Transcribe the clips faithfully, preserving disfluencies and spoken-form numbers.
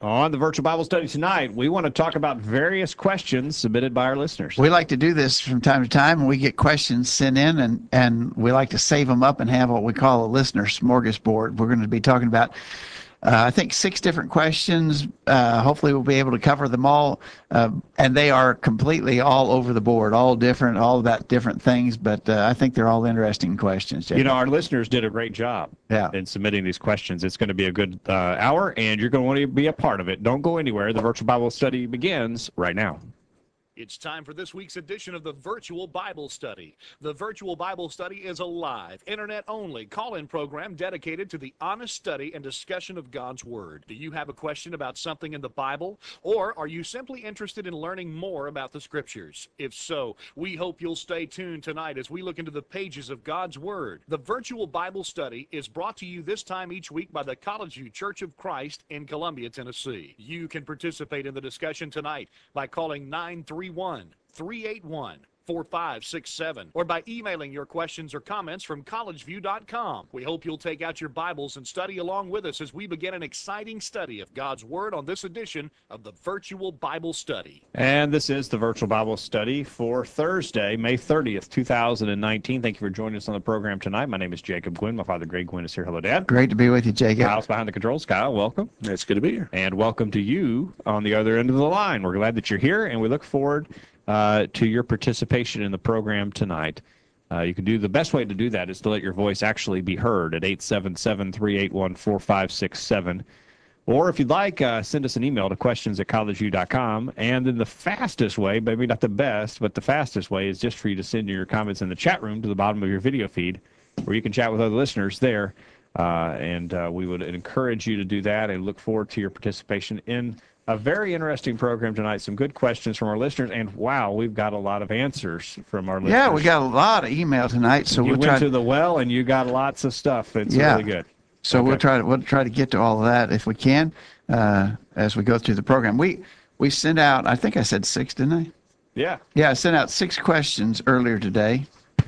On the virtual Bible study tonight, we want to talk about various questions submitted by our listeners. We like to do this from time to time, and we get questions sent in, and, and we like to save them up and have what we call a listener smorgasbord. We're going to be talking about, uh, I think, six different questions. Uh, hopefully, we'll be able to cover them all, uh, and they are completely all over the board, all different, all about different things, but uh, I think they're all interesting questions, Jacob. You know, our listeners did a great job yeah. in submitting these questions. It's going to be a good uh, hour, and you're going to want to be a part of it. Don't go anywhere. The virtual Bible study begins right now. It's time for this week's edition of the Virtual Bible Study. The Virtual Bible Study is a live, internet-only call-in program dedicated to the honest study and discussion of God's Word. Do you have a question about something in the Bible? Or are you simply interested in learning more about the Scriptures? If so, we hope you'll stay tuned tonight as we look into the pages of God's Word. The Virtual Bible Study is brought to you this time each week by the College View Church of Christ in Columbia, Tennessee. You can participate in the discussion tonight by calling nine three one, three eight one, four five six seven or by emailing your questions or comments from college view dot com. We hope you'll take out your Bibles and study along with us as we begin an exciting study of God's Word on this edition of the Virtual Bible Study. And this is the Virtual Bible Study for Thursday, May thirtieth, two thousand nineteen. Thank you for joining us on the program tonight. My name is Jacob Gwynn. My father, Greg Gwynn, is here. Hello, Dad. Great to be with you, Jacob. Kyle's behind the controls. Kyle, welcome. It's good to be here. And welcome to you on the other end of the line. We're glad that you're here, and we look forward Uh, to your participation in the program tonight. Uh, you can do the best way to do that is to let your voice actually be heard at eight seven seven, three eight one, four five six seven. Or if you'd like, uh, send us an email to questions at college view dot com. And then the fastest way, maybe not the best, but the fastest way is just for you to send your comments in the chat room to the bottom of your video feed, where you can chat with other listeners there. Uh, and uh, we would encourage you to do that and look forward to your participation in a very interesting program tonight. Some good questions from our listeners, and wow, we've got a lot of answers from our listeners. Yeah, we got a lot of email tonight, so you we'll went try to the well, and you got lots of stuff. It's yeah. really good. So okay. we'll try to we'll try to get to all of that if we can uh, as we go through the program. We we sent out, I think I said six, didn't I? Yeah. Yeah, I sent out six questions earlier today.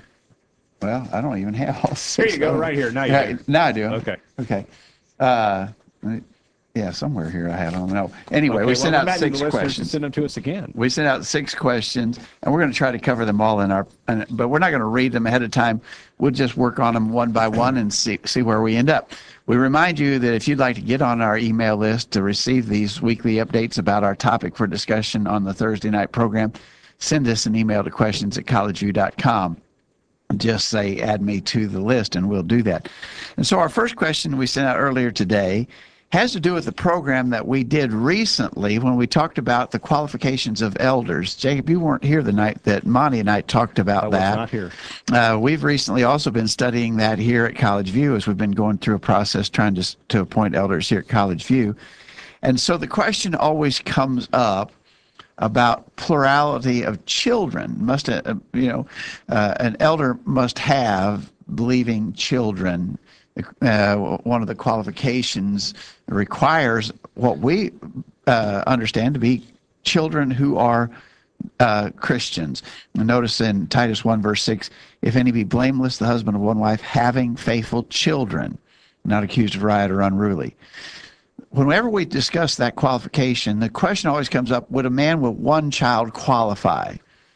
Well, I don't even have all six. Here you go, right here. Now you yeah, do. Now I do. Okay. Okay. Uh, yeah, somewhere here I had them. No. Anyway, okay, we sent well, out six the questions. Send them to us again. We sent out six questions, and we're going to try to cover them all in our. But we're not going to read them ahead of time. We'll just work on them one by one and see see where we end up. We remind you that if you'd like to get on our email list to receive these weekly updates about our topic for discussion on the Thursday night program, send us an email to questions at college view dot com. Just say, add me to the list, and we'll do that. And so our first question we sent out earlier today has to do with the program that we did recently when we talked about the qualifications of elders. Jacob, you weren't here the night that Monty and I talked about I that. was not here. Uh, we've recently also been studying that here at College View as we've been going through a process trying to, to appoint elders here at College View. And so the question always comes up about plurality of children. Must uh, you know, uh, an elder must have believing children. Uh, one of the qualifications requires what we uh, understand to be children who are uh, Christians. And notice in Titus one, verse six, if any be blameless, the husband of one wife, having faithful children, not accused of riot or unruly. Whenever we discuss that qualification, the question always comes up, would a man with one child qualify?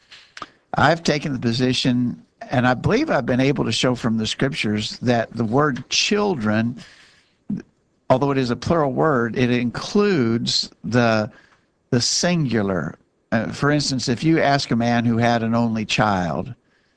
I've taken the position, and I believe I've been able to show from the scriptures that the word children, although it is a plural word, it includes the, the singular. Uh, for instance, if you ask a man who had an only child,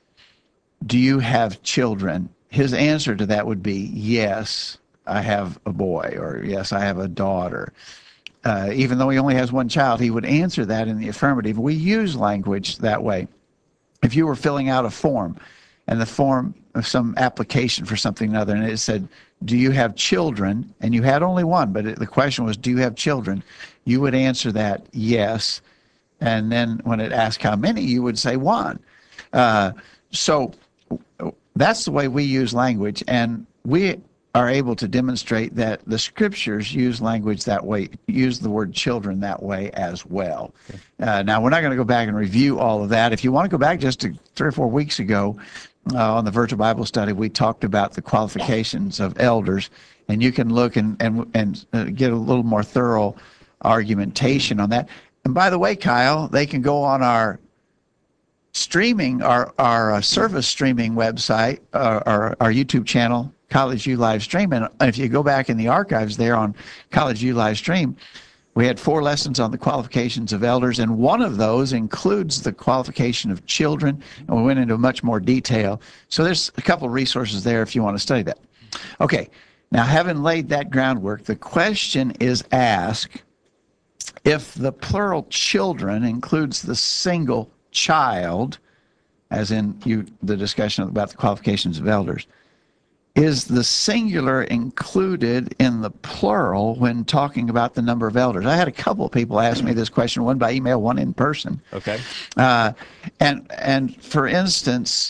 do you have children? His answer to that would be, yes, I have a boy, or yes, I have a daughter. Uh, even though he only has one child, he would answer that in the affirmative. We use language that way. If you were filling out a form, and the form of some application for something or other, and it said, do you have children? And you had only one, but it, the question was, do you have children? You would answer that, yes. And then when it asked how many, you would say one. Uh, so that's the way we use language, and we are able to demonstrate that the scriptures use language that way, use the word children that way as well. Okay. Uh, now, we're not going to go back and review all of that. If you want to go back just to three or four weeks ago uh, on the Virtual Bible Study, we talked about the qualifications of elders, and you can look and, and, and uh, get a little more thorough argumentation on that. And by the way, Kyle, they can go on our streaming, our, our uh, service streaming website, uh, our, our YouTube channel, College U Live Stream. And if you go back in the archives there on College U Live Stream, we had four lessons on the qualifications of elders, and one of those includes the qualification of children, and we went into much more detail. So there's a couple of resources there if you want to study that. Okay, now having laid that groundwork, the question is asked, if the plural children includes the single child, as in you the discussion about the qualifications of elders, is the singular included in the plural when talking about the number of elders? I had a couple of people ask me this question, one by email, one in person. Okay. Uh, and and for instance,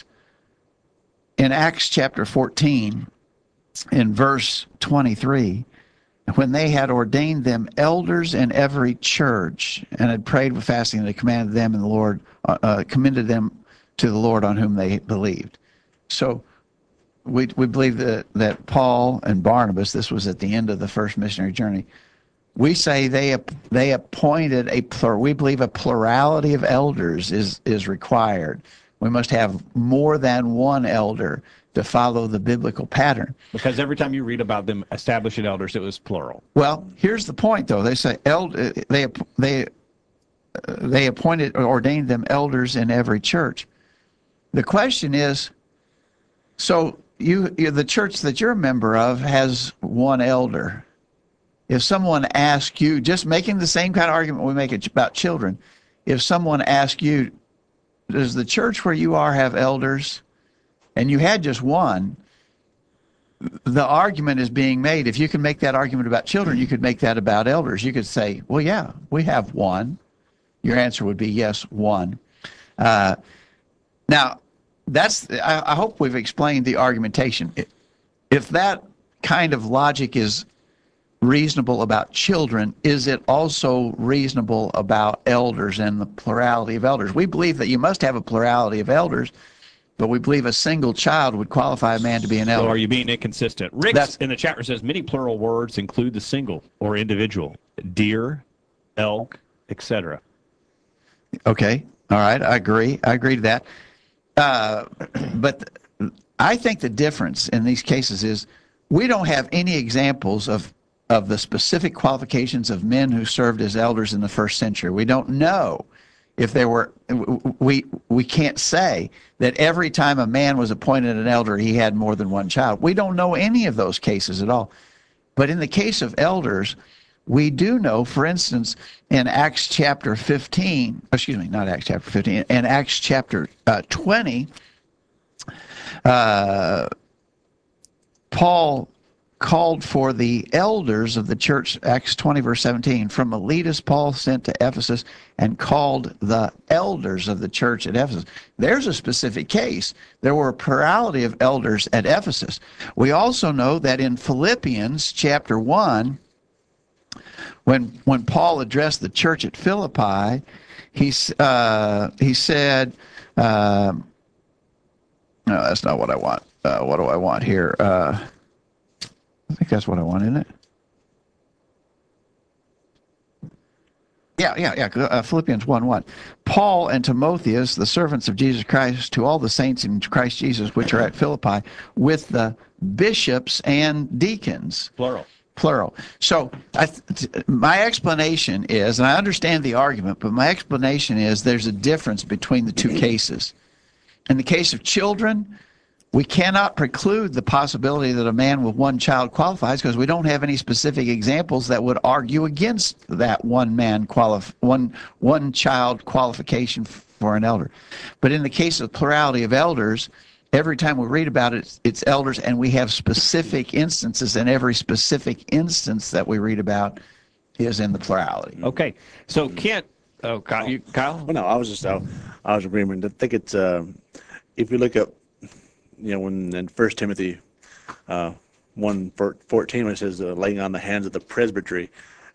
in Acts chapter fourteen, in verse twenty-three, when they had ordained them elders in every church and had prayed with fasting, they commanded them and the Lord uh, uh, commended them to the Lord on whom they believed. So we we believe that that Paul and Barnabas, this was at the end of the first missionary journey, we say they they appointed a plur. We believe a plurality of elders is is required. We must have more than one elder to follow the biblical pattern. Because every time you read about them establishing elders, it was plural. Well, here's the point, though. They say eld, they they they appointed or ordained them elders in every church. The question is, so you, you the church that you're a member of has one elder. If someone asks you, just making the same kind of argument we make about children, if someone asks you, does the church where you are have elders? And you had just one, the argument is being made. If you can make that argument about children, you could make that about elders. You could say, well, yeah, we have one. Your answer would be yes, one. Uh, now, that's. I, I hope we've explained the argumentation. If that kind of logic is reasonable about children, is it also reasonable about elders and the plurality of elders? We believe that you must have a plurality of elders, but we believe a single child would qualify a man to be an elder. So are you being inconsistent? Rick That's, in the chat room says many plural words include the single or individual, deer, elk, et cetera. Okay, all right, I agree. I agree to that. Uh, but I think the difference in these cases is we don't have any examples of of the specific qualifications of men who served as elders in the first century. We don't know if there were, we we can't say that every time a man was appointed an elder, he had more than one child. We don't know any of those cases at all. But in the case of elders, we do know, for instance, in Acts chapter fifteen, excuse me, not Acts chapter fifteen, in Acts chapter uh, twenty, uh, Paul called for the elders of the church, Acts twenty, verse seventeen. From Miletus, Paul sent to Ephesus and called the elders of the church at Ephesus. There's a specific case. There were a plurality of elders at Ephesus. We also know that in Philippians chapter one, when when Paul addressed the church at Philippi, he, uh, he said, uh, no, that's not what I want. Uh, what do I want here? Uh, I think that's what I want, isn't it? Yeah, yeah, yeah. Uh, Philippians one one. Paul and Timotheus, the servants of Jesus Christ, to all the saints in Christ Jesus, which are at Philippi, with the bishops and deacons. Plural. Plural. So I th- my explanation is, and I understand the argument, but my explanation is there's a difference between the two cases. In the case of children, we cannot preclude the possibility that a man with one child qualifies because we don't have any specific examples that would argue against that one man qualif- one one child qualification for an elder. But in the case of plurality of elders, every time we read about it, it's elders, and we have specific instances, and every specific instance that we read about is in the plurality. Okay. So Kent, oh, Kyle, you, Kyle? Well, no, I was just I, I was agreeing. I think it's uh, if you look up, you know, when in First Timothy uh, one fourteen, when it says uh, laying on the hands of the presbytery,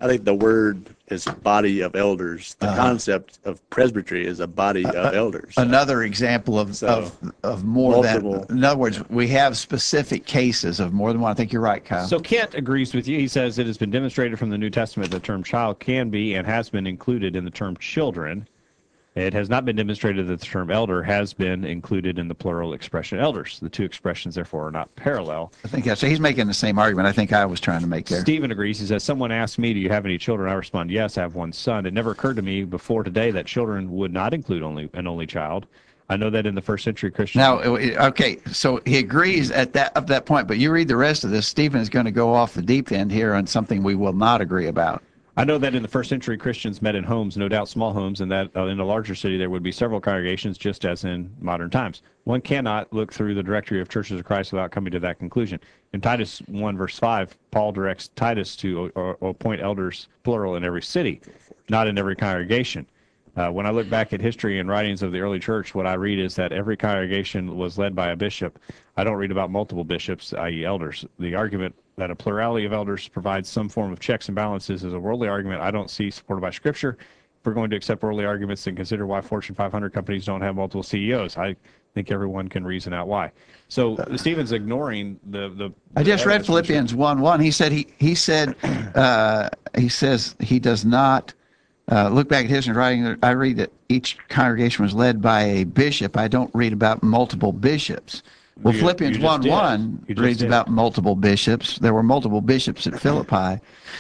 I think the word is body of elders. The Uh-huh. concept of presbytery is a body of elders. Another example of, So, of, of more multiple- than, in other words, we have specific cases of more than one. I think you're right, Kyle. So Kent agrees with you. He says it has been demonstrated from the New Testament that the term child can be and has been included in the term children. It has not been demonstrated that the term elder has been included in the plural expression elders. The two expressions, therefore, are not parallel. I think that's, he's making the same argument I think I was trying to make there. Stephen agrees. He says, someone asked me, do you have any children? I respond, yes, I have one son. It never occurred to me before today that children would not include only an only child. I know that in the first century Christian. Now, okay, so he agrees at that up that point, but you read the rest of this, Stephen is going to go off the deep end here on something we will not agree about. I know that in the first century Christians met in homes, no doubt small homes, and that uh, in a larger city there would be several congregations, just as in modern times. One cannot look through the directory of churches of Christ without coming to that conclusion. In Titus one, verse five, Paul directs Titus to uh, appoint elders, plural, in every city, not in every congregation. Uh, when I look back at history and writings of the early church, what I read is that every congregation was led by a bishop. I don't read about multiple bishops, that is elders. The argument that a plurality of elders provides some form of checks and balances is a worldly argument I don't see supported by Scripture. If we're going to accept worldly arguments, then consider why Fortune five hundred companies don't have multiple C E Os. I think everyone can reason out why. So Stephen's ignoring the the. I just the read evidence from Philippians one one. He said he he said uh, he says he does not uh, look back at history and writing. I read that each congregation was led by a bishop. I don't read about multiple bishops. Well, You- Philippians you just one did. one You just reads did. about multiple bishops. There were multiple bishops at Philippi.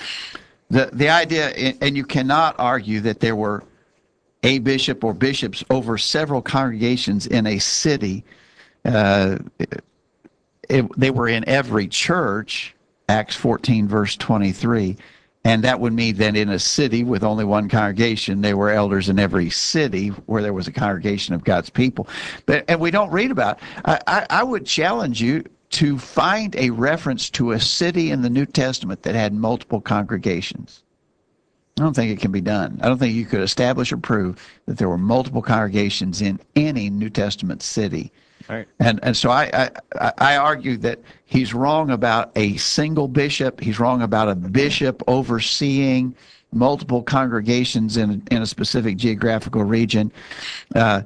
The the idea, and you cannot argue that there were a bishop or bishops over several congregations in a city. Uh, it, they were in every church, Acts fourteen, verse twenty-three. And that would mean that in a city with only one congregation, there were elders in every city where there was a congregation of God's people. But and we don't read about. I, I, I would challenge you to find a reference to a city in the New Testament that had multiple congregations. I don't think it can be done. I don't think you could establish or prove that there were multiple congregations in any New Testament city. All right. And and so I, I I argue that he's wrong about a single bishop. He's wrong about a bishop overseeing multiple congregations in in a specific geographical region. Uh,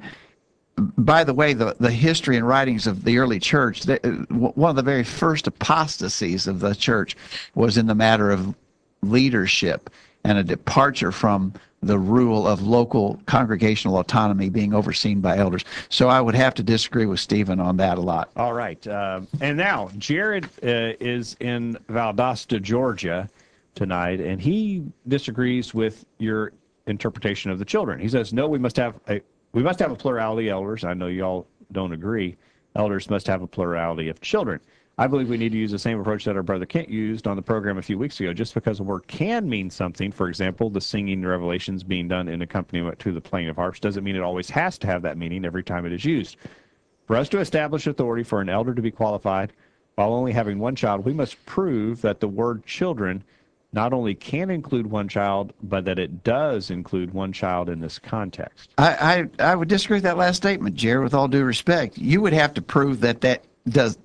by the way, the, the history and writings of the early church, the, one of the very first apostasies of the church was in the matter of leadership and a departure from the rule of local congregational autonomy being overseen by elders. So I would have to disagree with Stephen on that a lot. All right. Uh, and now Jared uh, is in Valdosta, Georgia tonight, and he disagrees with your interpretation of the children. He says, no, we must have a we must have a plurality of elders. I know y'all don't agree. Elders must have a plurality of children. I believe we need to use the same approach that our brother Kent used on the program a few weeks ago. Just because a word can mean something, for example, the singing revelations being done in accompaniment to the playing of harps, doesn't mean it always has to have that meaning every time it is used. For us to establish authority for an elder to be qualified while only having one child, we must prove that the word children not only can include one child, but that it does include one child in this context. I, I, I would disagree with that last statement, Jared, with all due respect. You would have to prove that that does...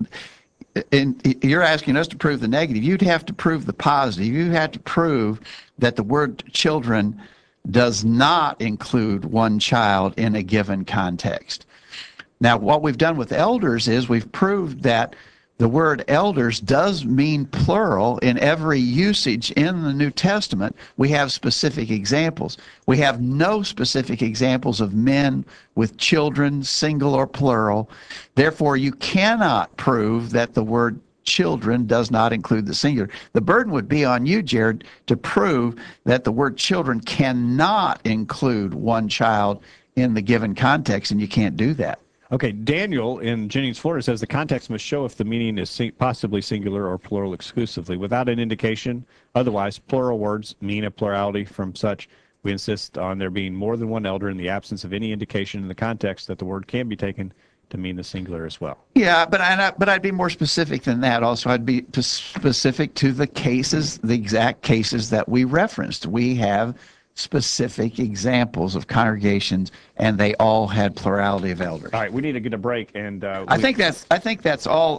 And you're asking us to prove the negative. You'd have to prove the positive. You have to prove that the word children does not include one child in a given context. Now, what we've done with elders is we've proved that the word elders does mean plural in every usage in the New Testament. We have specific examples. We have no specific examples of men with children, single or plural. Therefore, you cannot prove that the word children does not include the singular. The burden would be on you, Jared, to prove that the word children cannot include one child in the given context, and you can't do that. Okay, Daniel in Jennings, Florida says the context must show if the meaning is sing- possibly singular or plural exclusively. Without an indication, otherwise, plural words mean a plurality. From such, we insist on there being more than one elder in the absence of any indication in the context that the word can be taken to mean the singular as well. Yeah, but I but I'd be more specific than that. Also, I'd be p- specific to the cases, the exact cases that we referenced. We have specific examples of congregations, and they all had plurality of elders. All right, we need to get a break, and uh, I we- think that's I think that's all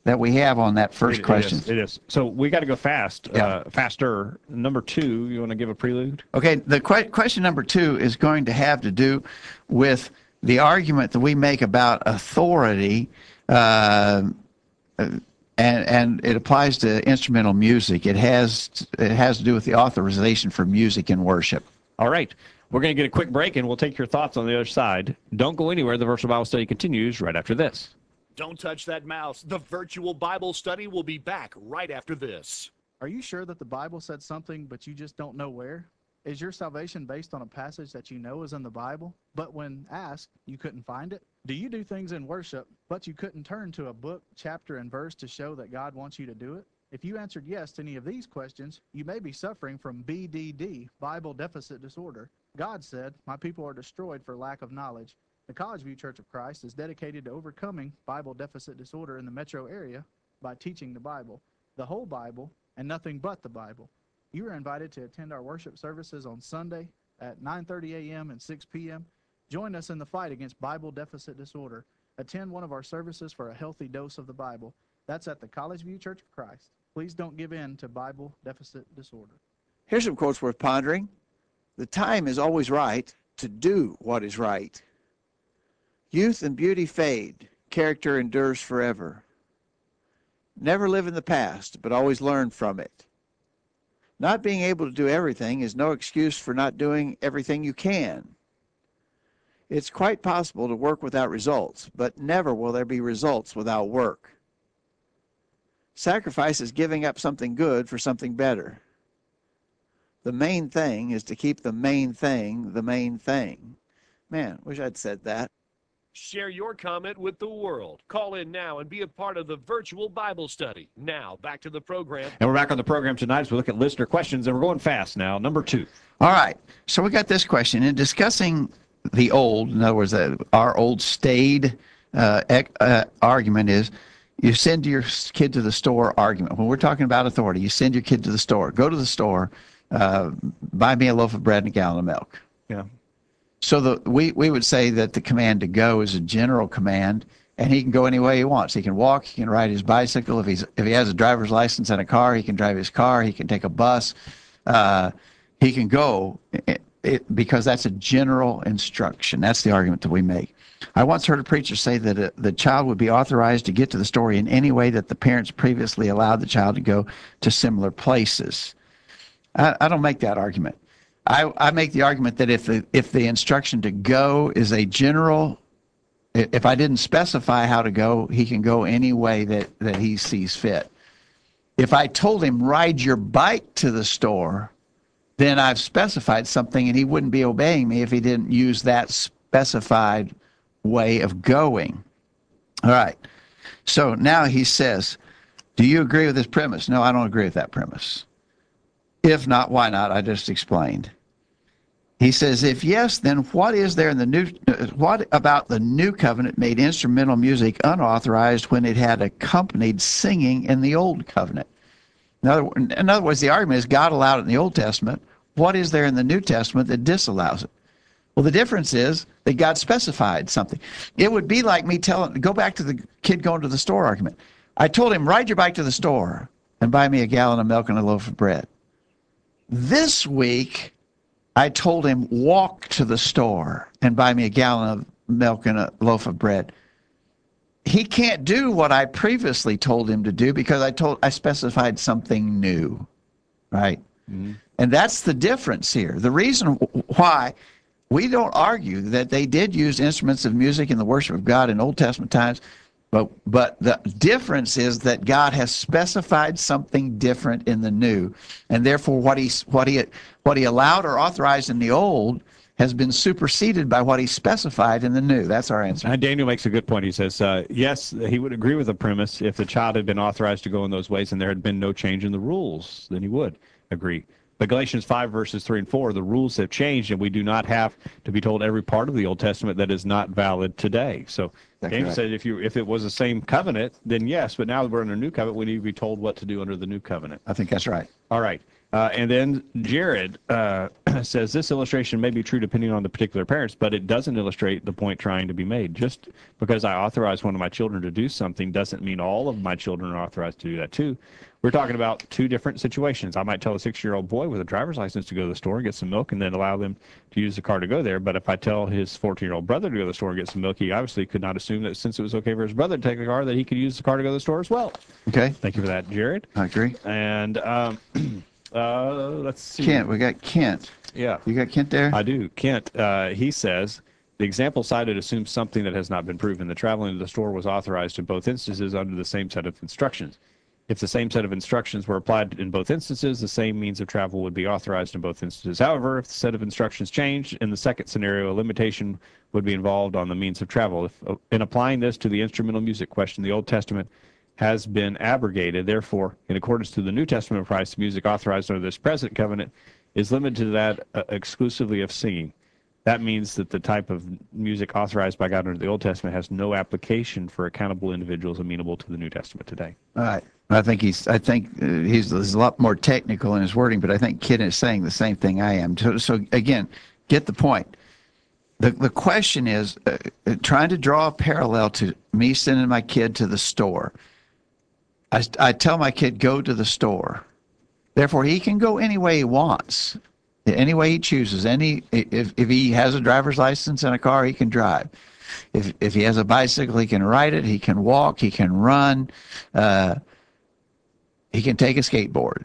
that we have on that first It- question. It is, it is. So we got to go fast, Yeah. uh, faster. Number two, you want to give a prelude? Okay, the que- question number two is going to have to do with the argument that we make about authority, uh, and and it applies to instrumental music. It has it has to do with the authorization for music in worship. All right. We're going to get a quick break, and we'll take your thoughts on the other side. Don't go anywhere. The Virtual Bible Study continues right after this. Don't touch that mouse. The virtual Bible study will be back right after this. Are you sure that the Bible said something, but you just don't know where? Is your salvation based on a passage that you know is in the Bible, but when asked, you couldn't find it? Do you do things in worship, but you couldn't turn to a book, chapter, and verse to show that God wants you to do it? If you answered yes to any of these questions, you may be suffering from B D D, Bible Deficit Disorder. God said, "My people are destroyed for lack of knowledge." The College View Church of Christ is dedicated to overcoming Bible deficit disorder in the metro area by teaching the Bible, the whole Bible, and nothing but the Bible. You are invited to attend our worship services on Sunday at nine thirty a m and six p m Join us in the fight against Bible deficit disorder. Attend one of our services for a healthy dose of the Bible. That's at the College View Church of Christ. Please don't give in to Bible deficit disorder. Here's some quotes worth pondering. The time is always right to do what is right. Youth and beauty fade. Character endures forever. Never live in the past, but always learn from it. Not being able to do everything is no excuse for not doing everything you can. It's quite possible to work without results, but never will there be results without work. Sacrifice is giving up something good for something better. The main thing is to keep the main thing the main thing. Man, wish I'd said that. Share your comment with the world. Call in now and be a part of the virtual Bible study. Now, back to the program. And we're back on the program tonight as we look at listener questions, and we're going fast now. Number two. All right. So we got this question. In discussing the old, in other words, uh, our old staid uh, ec- uh, argument is you send your kid to the store argument. When we're talking about authority, you send your kid to the store. Go to the store, uh, buy me a loaf of bread and a gallon of milk. Yeah. So the, we, we would say that the command to go is a general command, and he can go any way he wants. He can walk, he can ride his bicycle. If he's if he has a driver's license and a car, he can drive his car. He can take a bus. Uh, he can go it, it, because that's a general instruction. That's the argument that we make. I once heard a preacher say that a, the child would be authorized to get to the store in any way that the parents previously allowed the child to go to similar places. I, I don't make that argument. I, I make the argument that if the if the instruction to go is a general, if I didn't specify how to go, he can go any way that, that he sees fit. If I told him, ride your bike to the store, then I've specified something, and he wouldn't be obeying me if he didn't use that specified way of going. All right. So now he says, do you agree with this premise? No, I don't agree with that premise. If not, why not? I just explained. He says, if yes, then what is there in the new, what about the new covenant made instrumental music unauthorized when it had accompanied singing in the old covenant? In other, in other words, the argument is God allowed it in the Old Testament. What is there in the New Testament that disallows it? Well, the difference is that God specified something. It would be like me telling, go back to the kid going to the store argument. I told him, ride your bike to the store and buy me a gallon of milk and a loaf of bread. This week, I told him, walk to the store and buy me a gallon of milk and a loaf of bread. He can't do what I previously told him to do because I told I specified something new, right? Mm-hmm. And that's the difference here. The reason why we don't argue that they did use instruments of music in the worship of God in Old Testament times, but but the difference is that God has specified something different in the new, and therefore what he what he what he allowed or authorized in the old has been superseded by what he specified in the new. That's our answer. And Daniel makes a good point. He says, uh, yes, he would agree with the premise if the child had been authorized to go in those ways and there had been no change in the rules, then he would agree. But Galatians five, verses three and four, the rules have changed, and we do not have to be told every part of the Old Testament that is not valid today. So Daniel said if you if it was the same covenant, then yes, but now we're in a new covenant, we need to be told what to do under the new covenant. I think that's right. All right. Uh, and then Jared uh, says this illustration may be true depending on the particular parents, but it doesn't illustrate the point trying to be made. Just because I authorize one of my children to do something doesn't mean all of my children are authorized to do that too. We're talking about two different situations. I might tell a six-year-old boy with a driver's license to go to the store and get some milk and then allow them to use the car to go there. But if I tell his fourteen-year-old brother to go to the store and get some milk, he obviously could not assume that since it was okay for his brother to take the car, that he could use the car to go to the store as well. Okay, Thank you for that, Jared. I agree. And um, uh, let's see. Kent, we got Kent. Yeah, You got Kent there? I do. Kent, uh, he says, the example cited assumes something that has not been proven. The traveling to the store was authorized in both instances under the same set of instructions. If the same set of instructions were applied in both instances, the same means of travel would be authorized in both instances. However, if the set of instructions changed, in the second scenario, a limitation would be involved on the means of travel. If, uh, in applying this to the instrumental music question, the Old Testament has been abrogated. Therefore, in accordance to the New Testament price, music authorized under this present covenant is limited to that uh, exclusively of singing. That means that the type of music authorized by God under the Old Testament has no application for accountable individuals amenable to the New Testament today. All right. I think he's. I think uh, he's, he's a lot more technical in his wording, but I think Kent is saying the same thing I am. So, so again, get the point. The the question is uh, uh, trying to draw a parallel to me sending my kid to the store. I, I tell my kid, go to the store. Therefore, he can go any way he wants, any way he chooses. Any if if he has a driver's license and a car, he can drive. If if he has a bicycle, he can ride it. He can walk. He can run. Uh, he can take a skateboard.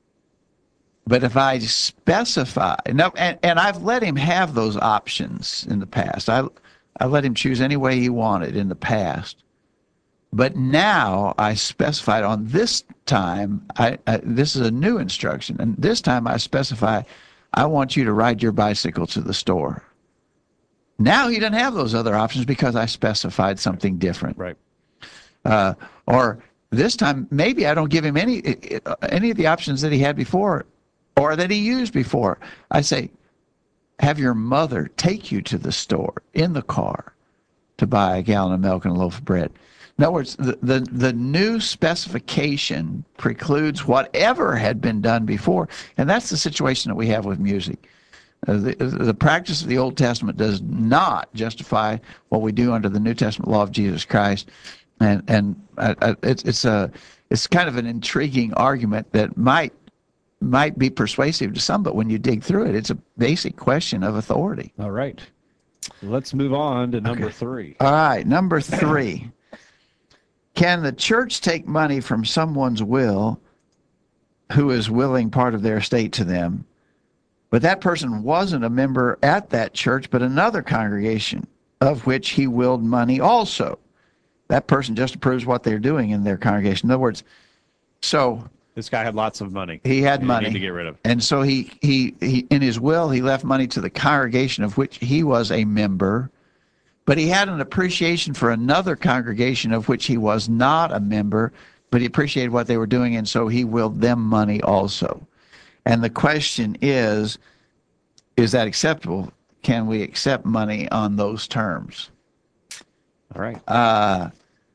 But if I specify, no, and, and I've let him have those options in the past. I I let him choose any way he wanted in the past. But now I specified on this time, I, I this is a new instruction, and this time I specify, I want you to ride your bicycle to the store. Now he doesn't have those other options because I specified something different. Right. Uh, or this time, maybe I don't give him any any of the options that he had before or that he used before. I say, have your mother take you to the store in the car to buy a gallon of milk and a loaf of bread. In other words, the, the, the new specification precludes whatever had been done before, and that's the situation that we have with music. Uh, the, the practice of the Old Testament does not justify what we do under the New Testament law of Jesus Christ, and and uh, uh, it's it's a it's kind of an intriguing argument that might might be persuasive to some, but when you dig through it, it's a basic question of authority. All right. Let's move on to number Okay. three. All right, number three. Can the church take money from someone's will who is willing part of their estate to them, but that person wasn't a member at that church, but another congregation of which he willed money also? That person just approves what they're doing in their congregation. In other words, so This guy had lots of money. he had He money. needed to get rid of. And so he, he, he, in his will, he left money to the congregation of which he was a member, but he had an appreciation for another congregation of which he was not a member, but he appreciated what they were doing, and so he willed them money also. And the question is, is that acceptable? Can we accept money on those terms? All right. Uh,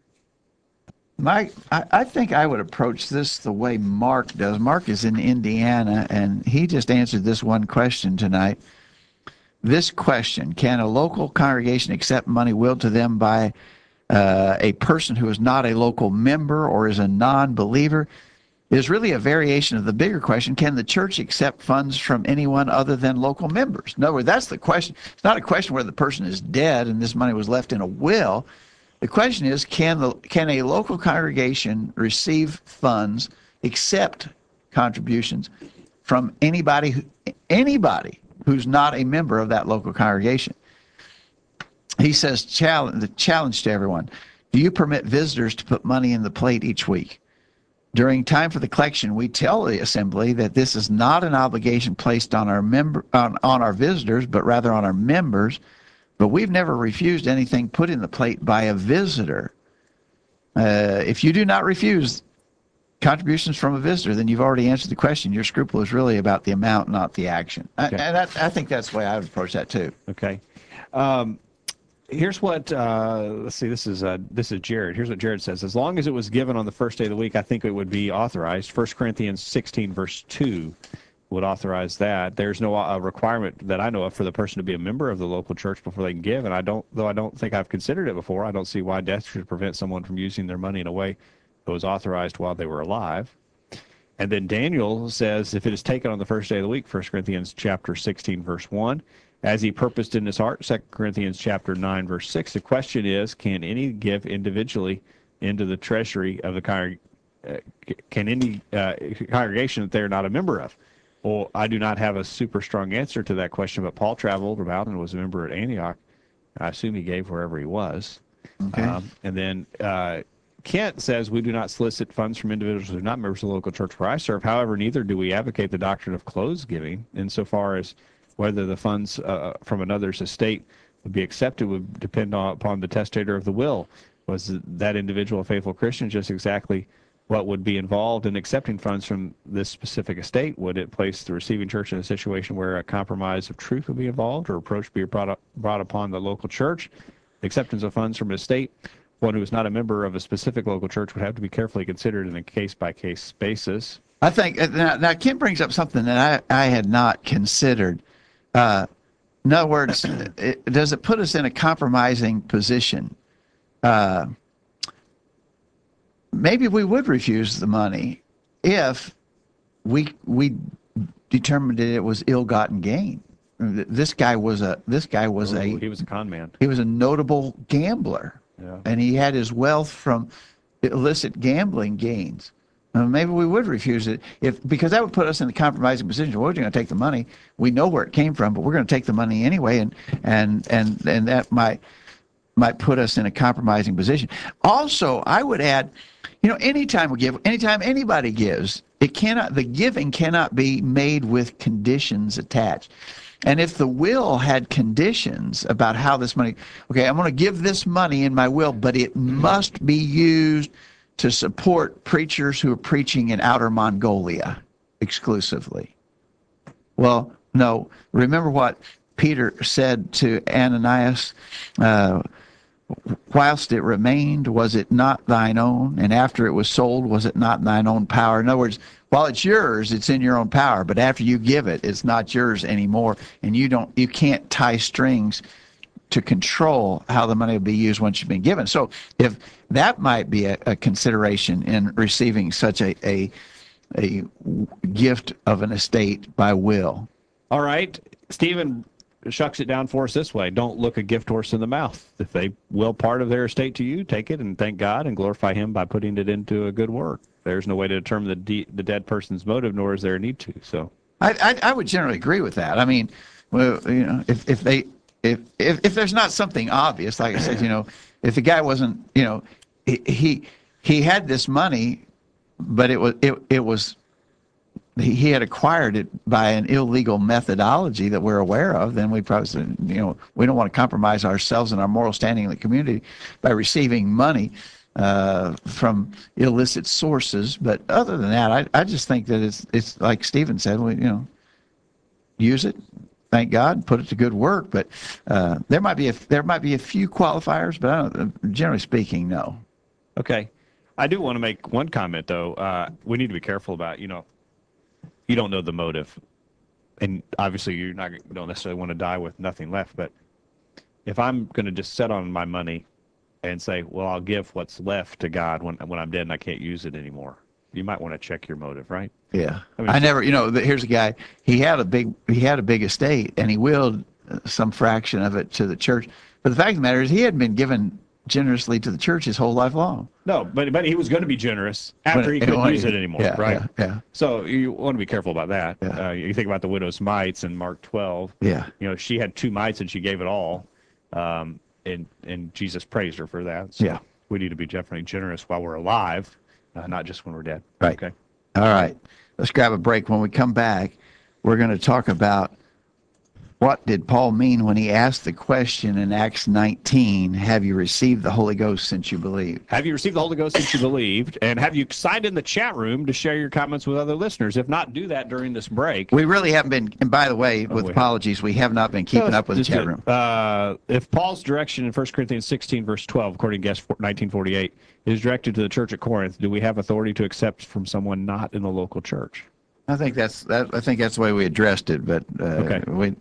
My, I, I think I would approach this the way Mark does. Mark is in Indiana, and he just answered this one question tonight. This question, can a local congregation accept money willed to them by uh, a person who is not a local member or is a non-believer, is really a variation of the bigger question, can the church accept funds from anyone other than local members? In other words, that's the question. It's not a question where the person is dead and this money was left in a will. The question is, can the can a local congregation receive funds, accept contributions from anybody who, anybody who's not a member of that local congregation? He says, challenge, the challenge to everyone, do you permit visitors to put money in the plate each week? During time for the collection, we tell the assembly that this is not an obligation placed on our member on, on our visitors, but rather on our members. But we've never refused anything put in the plate by a visitor. Uh, if you do not refuse contributions from a visitor, then you've already answered the question. Your scruple is really about the amount, not the action. Okay. I, and that, I think that's the way I would approach that too. Okay. Um, here's what, uh, let's see, this is uh, this is Jared. Here's what Jared says. As long as it was given on the first day of the week, I think it would be authorized. First Corinthians sixteen, verse two would authorize that. There's no uh, requirement that I know of for the person to be a member of the local church before they can give. And I don't, though I don't think I've considered it before, I don't see why death should prevent someone from using their money in a way that was authorized while they were alive. And then Daniel says, if it is taken on the first day of the week, First Corinthians chapter sixteen, verse one, as he purposed in his heart, Second Corinthians chapter nine, verse six. The question is, can any give individually into the treasury of the congregation? Uh, can any uh, congregation that they're not a member of? Well, I do not have a super strong answer to that question, but Paul traveled about and was a member at Antioch. I assume he gave wherever he was. Okay. Um, and then uh, Kent says, we do not solicit funds from individuals who are not members of the local church where I serve. However, neither do we advocate the doctrine of closed giving, insofar as whether the funds uh, from another's estate would be accepted would depend on, upon the testator of the will. Was that individual a faithful Christian? Just exactly what would be involved in accepting funds from this specific estate? Would it place the receiving church in a situation where a compromise of truth would be involved, or approach be brought, up, brought upon the local church? Acceptance of funds from an estate, one who is not a member of a specific local church, would have to be carefully considered in a case-by-case basis. I think uh, now, now Kim brings up something that I, I had not considered. Uh, in other words, it, does it put us in a compromising position? Uh, maybe we would refuse the money if we we determined that it was ill-gotten gain. This guy was a this guy was Oh, a he was a con man. he was a notable gambler, Yeah. and he had his wealth from illicit gambling gains. Uh, maybe we would refuse it if because that would put us in a compromising position. We're going to take the money. We know where it came from, but we're going to take the money anyway, and and and and that might might put us in a compromising position. Also, I would add, you know, anytime we give, anytime anybody gives, it cannot the giving cannot be made with conditions attached. And if the will had conditions about how this money, okay, I'm going to give this money in my will, but it must be used to support preachers who are preaching in Outer Mongolia exclusively. Well, no. Remember what Peter said to Ananias, uh, whilst it remained, was it not thine own? And after it was sold, was it not in thine own power? In other words, while it's yours, it's in your own power. But after you give it, it's not yours anymore. And you don't, you can't tie strings to control how the money will be used once you've been given. So if that might be a, a consideration in receiving such a, a, a gift of an estate by will. All right. Stephen shucks it down for us this way. Don't look a gift horse in the mouth. If they will part of their estate to you, take it and thank God and glorify him by putting it into a good work. There's no way to determine the de- the dead person's motive, nor is there a need to. So I, I, I would generally agree with that. I mean, well, you know, if, if they if, if if there's not something obvious, like I said, you know, if the guy wasn't, you know, he he, he had this money, but it was it it was he, he had acquired it by an illegal methodology that we're aware of, then we probably said, you know, we don't want to compromise ourselves and our moral standing in the community by receiving money uh, from illicit sources. But other than that, I, I just think that it's it's like Stephen said, we, you know, use it, thank God, put it to good work. But uh, there might be a there might be a few qualifiers, but I don't, generally speaking, no. okay, I do want to make one comment though. Uh, we need to be careful about, you know, you don't know the motive, and obviously you're not you don't necessarily want to die with nothing left. But if I'm going to just set on my money and say, well, I'll give what's left to God when when I'm dead and I can't use it anymore, you might want to check your motive, right? Yeah, I mean, I never, you know, here's a guy. He had a big, he had a big estate, and he willed some fraction of it to the church. But the fact of the matter is, he hadn't been given generously to the church his whole life long. No, but but he was going to be generous after When- he couldn't when use he- it anymore, yeah, right? Yeah, yeah, So you want to be careful about that. Yeah. Uh, you think about the widow's mites in Mark twelve. yeah. You know, she had two mites and she gave it all, um, and and Jesus praised her for that. So Yeah. we need to be definitely generous while we're alive, uh, not just when we're dead. Right. Okay. All right, let's grab a break. When we come back, we're going to talk about what did Paul mean when he asked the question in Acts nineteen, have you received the Holy Ghost since you believed? Have you received the Holy Ghost since you believed? And have you signed in the chat room to share your comments with other listeners? If not, do that during this break. We really haven't been, and by the way, with wait. apologies, we have not been keeping No, up with the just chat do it. room. Uh, if Paul's direction in First Corinthians sixteen, verse twelve, according to Guest nineteen forty-eight, is directed to the church at Corinth, do we have authority to accept from someone not in the local church? I think that's that. I think that's the way we addressed it. But uh, Okay. we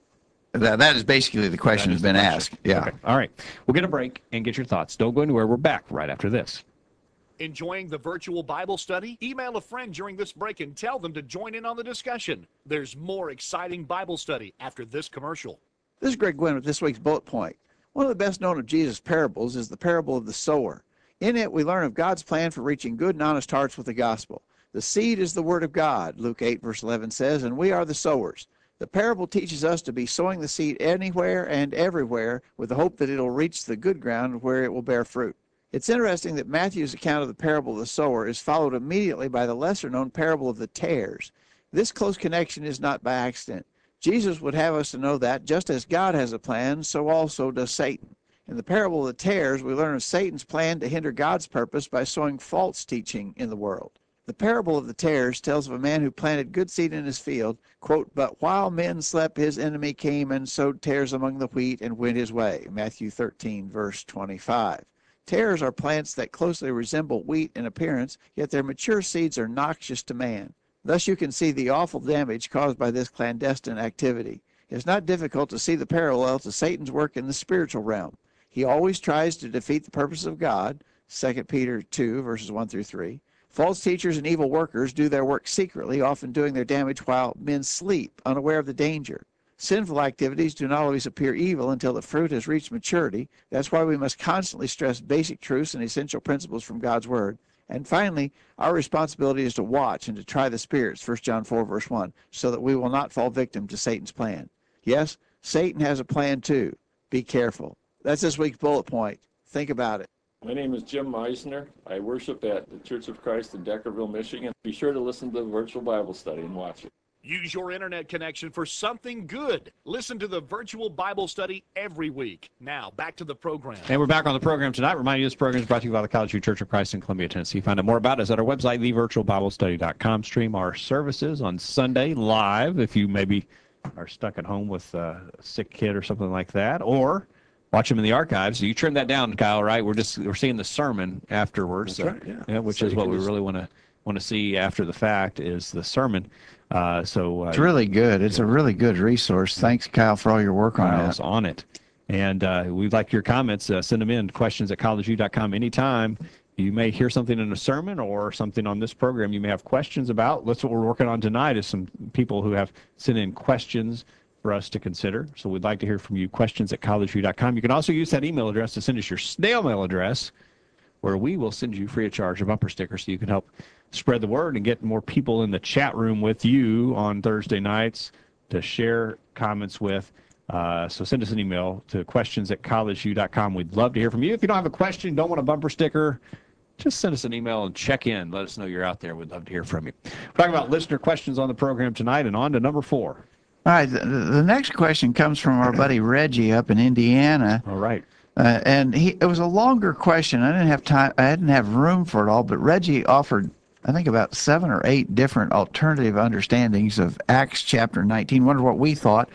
that that is basically the question That has is the been question. asked. Yeah. Okay. All right. We'll get a break and get your thoughts. Don't go anywhere. We're back right after this. Enjoying the virtual Bible study? Email a friend during this break and tell them to join in on the discussion. There's more exciting Bible study after this commercial. This is Greg Gwynn with this week's bullet point. One of the best known of Jesus' parables is the parable of the sower. In it, we learn of God's plan for reaching good and honest hearts with the gospel. The seed is the word of God, Luke eight, verse eleven says, and we are the sowers. The parable teaches us to be sowing the seed anywhere and everywhere with the hope that it'll reach the good ground where it will bear fruit. It's interesting that Matthew's account of the parable of the sower is followed immediately by the lesser-known parable of the tares. This close connection is not by accident. Jesus would have us to know that just as God has a plan, so also does Satan. In the parable of the tares, we learn of Satan's plan to hinder God's purpose by sowing false teaching in the world. The parable of the tares tells of a man who planted good seed in his field, quote, but while men slept, his enemy came and sowed tares among the wheat and went his way, Matthew thirteen, verse twenty-five. Tares are plants that closely resemble wheat in appearance, yet their mature seeds are noxious to man. Thus you can see the awful damage caused by this clandestine activity. It's not difficult to see the parallel to Satan's work in the spiritual realm. He always tries to defeat the purpose of God, Second Peter two, verses one through three. False teachers and evil workers do their work secretly, often doing their damage while men sleep, unaware of the danger. Sinful activities do not always appear evil until the fruit has reached maturity. That's why we must constantly stress basic truths and essential principles from God's Word. And finally, our responsibility is to watch and to try the spirits, First John four, verse one, so that we will not fall victim to Satan's plan. Yes, Satan has a plan too. Be careful. That's this week's bullet point. Think about it. My name is Jim Meisner. I worship at the Church of Christ in Deckerville, Michigan. Be sure to listen to the virtual Bible study and watch it. Use your internet connection for something good. Listen to the virtual Bible study every week. Now, back to the program. And we're back on the program tonight. Remind you, this program is brought to you by the College View Church of Christ in Columbia, Tennessee. Find out more about us at our website, the virtual bible study dot com. Stream our services on Sunday live if you maybe are stuck at home with a sick kid or something like that, or watch them in the archives. You trim that down, Kyle, right? We're just we're seeing the sermon afterwards, That's so, right, yeah. yeah, which So is you what can we just- really want to want to see after the fact is the sermon. Uh, so uh, It's really good. It's a really good resource. Thanks, Kyle, for all your work on Kyle's that. on it. And uh, we'd like your comments. Uh, send them in, questions at college view dot com anytime. You may hear something in a sermon or something on this program you may have questions about. That's what we're working on tonight is some people who have sent in questions for us to consider. So we'd like to hear from you, questions at college view dot com. You can also use that email address to send us your snail mail address, where we will send you free of charge a bumper sticker so you can help spread the word and get more people in the chat room with you on Thursday nights to share comments with. Uh, so send us an email to questions at college view dot com. We'd love to hear from you. If you don't have a question, don't want a bumper sticker, just send us an email and check in. Let us know you're out there. We'd love to hear from you. We're talking about listener questions on the program tonight, and on to number four. All right. The, the next question comes from our buddy Reggie up in Indiana. All right. Uh, and he, it was a longer question. I didn't have time. I didn't have room for it all, but Reggie offered, I think, about seven or eight different alternative understandings of Acts chapter nineteen. Wonder what we thought.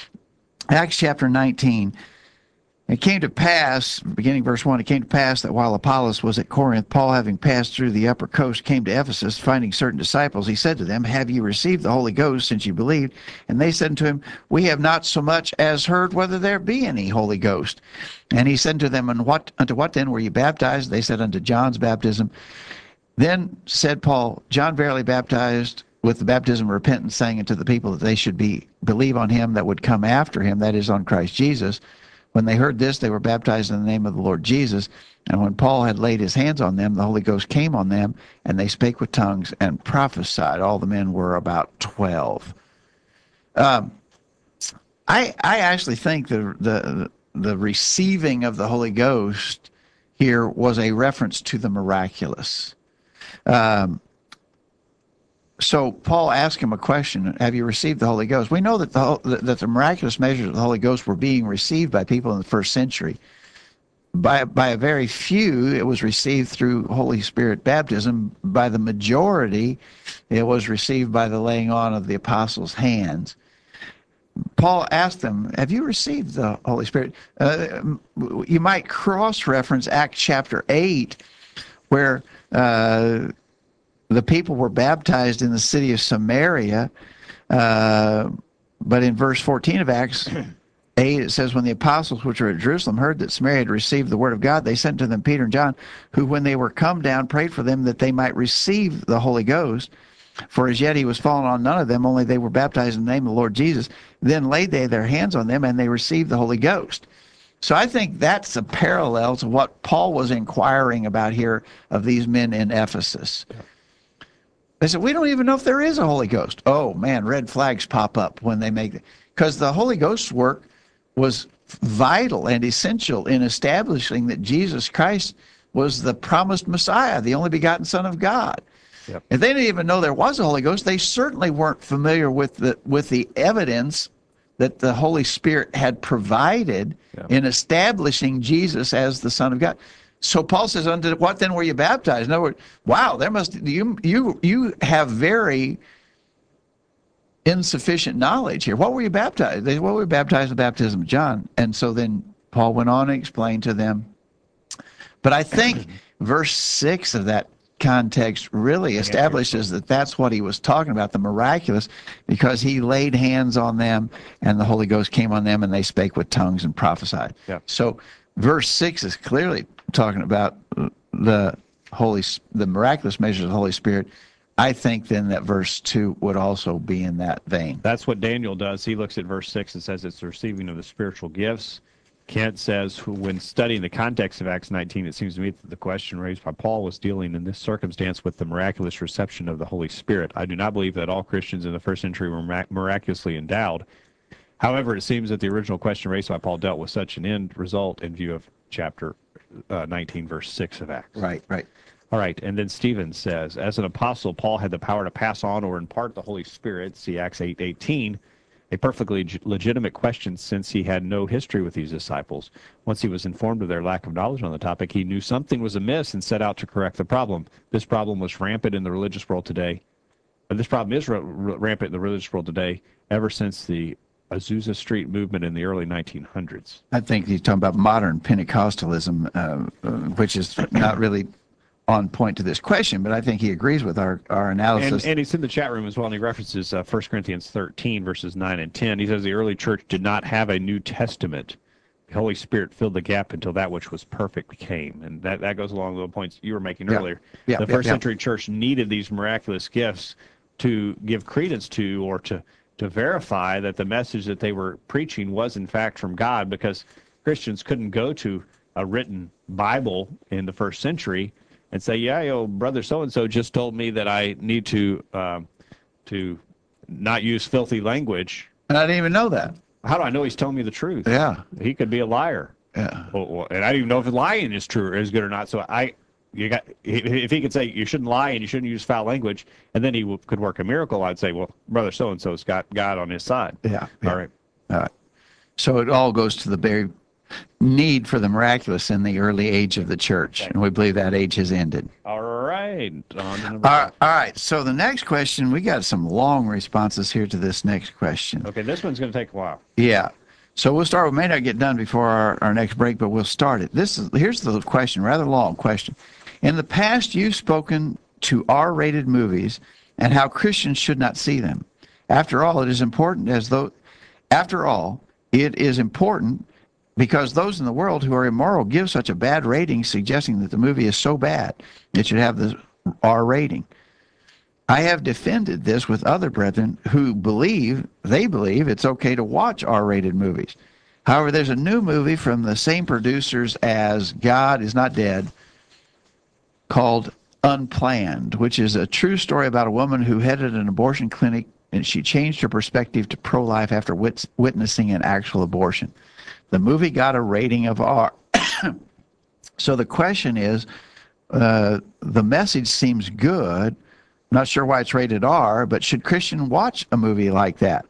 Acts chapter nineteen. It came to pass, beginning verse one, it came to pass that while Apollos was at Corinth, Paul, having passed through the upper coast, came to Ephesus, finding certain disciples. He said to them, have you received the Holy Ghost since you believed? And they said unto him, we have not so much as heard whether there be any Holy Ghost. And he said to them, and what, unto what then were you baptized? They said, unto John's baptism. Then said Paul, John verily baptized with the baptism of repentance, saying unto the people that they should be believe on him that would come after him, that is, on Christ Jesus. When they heard this, they were baptized in the name of the Lord Jesus. And when Paul had laid his hands on them, the Holy Ghost came on them, and they spake with tongues and prophesied. All the men were about twelve. Um, I I actually think the the the receiving of the Holy Ghost here was a reference to the miraculous. Um, So Paul asked him a question, have you received the Holy Ghost? We know that the, that the miraculous measures of the Holy Ghost were being received by people in the first century. By, by a very few, it was received through Holy Spirit baptism. By the majority, it was received by the laying on of the apostles' hands. Paul asked them, have you received the Holy Spirit? Uh, you might cross-reference Acts chapter eight, where... Uh, the people were baptized in the city of Samaria, uh, but in verse fourteen of Acts eight, it says, when the apostles which were at Jerusalem heard that Samaria had received the word of God, they sent to them Peter and John, who, when they were come down, prayed for them that they might receive the Holy Ghost. For as yet he was fallen on none of them, only they were baptized in the name of the Lord Jesus. Then laid they their hands on them, and they received the Holy Ghost. So I think that's a parallel to what Paul was inquiring about here of these men in Ephesus. They said, we don't even know if there is a Holy Ghost. Oh, man, red flags pop up when they make it. Because the Holy Ghost's work was vital and essential in establishing that Jesus Christ was the promised Messiah, the only begotten Son of God. Yep. If they didn't even know there was a Holy Ghost, they certainly weren't familiar with the with the evidence that the Holy Spirit had provided Yep. in establishing Jesus as the Son of God. So Paul says, "Unto what then were you baptized?" In other words, wow, there must you you you have very insufficient knowledge here. What were you baptized? They said, well, we were baptized in the baptism of John. And so then Paul went on and explained to them. But I think verse six of that context really establishes that that's what he was talking about, the miraculous, because he laid hands on them and the Holy Ghost came on them and they spake with tongues and prophesied. Yeah. So verse six is clearly talking about the Holy, the miraculous measures of the Holy Spirit. I think then that verse two would also be in that vein. That's what Daniel does. He looks at verse six and says it's the receiving of the spiritual gifts. Kent says, when studying the context of Acts nineteen, it seems to me that the question raised by Paul was dealing in this circumstance with the miraculous reception of the Holy Spirit. I do not believe that all Christians in the first century were mirac- miraculously endowed. However, it seems that the original question raised by Paul dealt with such an end result in view of chapter uh, nineteen, verse six of Acts. Right, right. All right, and then Stephen says, as an apostle, Paul had the power to pass on or impart the Holy Spirit, see Acts eight eighteen, a perfectly legitimate question since he had no history with these disciples. Once he was informed of their lack of knowledge on the topic, he knew something was amiss and set out to correct the problem. This problem was rampant in the religious world today. This problem is rampant in the religious world today ever since the Azusa Street movement in the early nineteen hundreds. I think he's talking about modern Pentecostalism, uh, uh, which is not really on point to this question, but I think he agrees with our, our analysis. And, and he's in the chat room as well, and he references uh, First Corinthians thirteen, verses nine and ten. He says the early church did not have a New Testament. The Holy Spirit filled the gap until that which was perfect came. And that, that goes along with the points you were making Yeah. earlier. Yeah, the yeah, first yeah. century church needed these miraculous gifts to give credence to or to, to verify that the message that they were preaching was in fact from God, because Christians couldn't go to a written Bible in the first century and say, yeah, yo, brother so-and-so just told me that I need to um, to not use filthy language. And I didn't even know that. How do I know he's telling me the truth? Yeah. He could be a liar. Yeah. Well, well, and I don't even know if lying is true or is good or not. So I, you got, if he could say you shouldn't lie and you shouldn't use foul language, and then he w- could work a miracle, I'd say, well, brother so-and-so's got God on his side. Yeah. yeah. All right. All right. So it all goes to the very need for the miraculous in the early age of the church. And we believe that age has ended. All right. On to number All five. right, all right. So the next question, we got some long responses here to this next question. Okay, this one's going to take a while. Yeah. So we'll start. We may not get done before our, our next break, but we'll start it. This is here's the question, rather long question. In the past, you've spoken to R-rated movies and how Christians should not see them. After all, it is important as though, after all, it is important because those in the world who are immoral give such a bad rating, suggesting that the movie is so bad it should have the R rating. I have defended this with other brethren who believe, they believe it's okay to watch R-rated movies. However, there's a new movie from the same producers as God Is Not Dead called Unplanned, which is a true story about a woman who headed an abortion clinic and she changed her perspective to pro-life after wit- witnessing an actual abortion. The movie got a rating of R. So the question is, uh, the message seems good. I'm not sure why it's rated R, but should Christian watch a movie like that?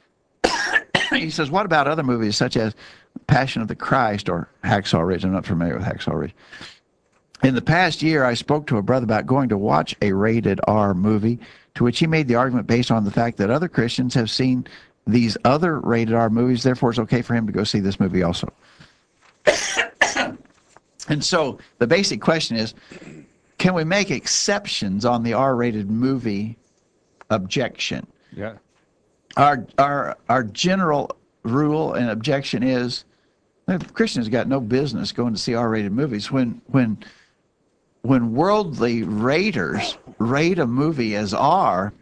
He says, what about other movies such as Passion of the Christ or Hacksaw Ridge? I'm not familiar with Hacksaw Ridge. In the past year, I spoke to a brother about going to watch a rated R movie, to which he made the argument based on the fact that other Christians have seen these other rated R movies, therefore it's okay for him to go see this movie also. And so the basic question is, can we make exceptions on the R-rated movie objection? Yeah. Our our our general rule and objection is that Christians got no business going to see R-rated movies. When when when worldly raters rate a movie as R,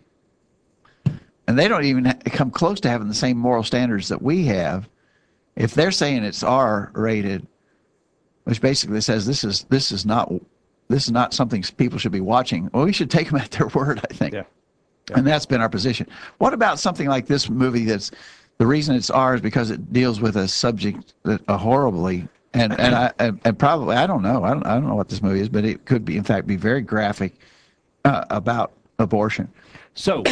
and they don't even come close to having the same moral standards that we have, if they're saying it's R-rated, which basically says this is this is not this is not something people should be watching, well, we should take them at their word, I think. Yeah. And that's been our position. What about something like this movie that's the reason it's R is because it deals with a subject that uh, horribly and and I and, and probably I don't know I don't I don't know what this movie is, but it could be in fact be very graphic uh, about abortion. So,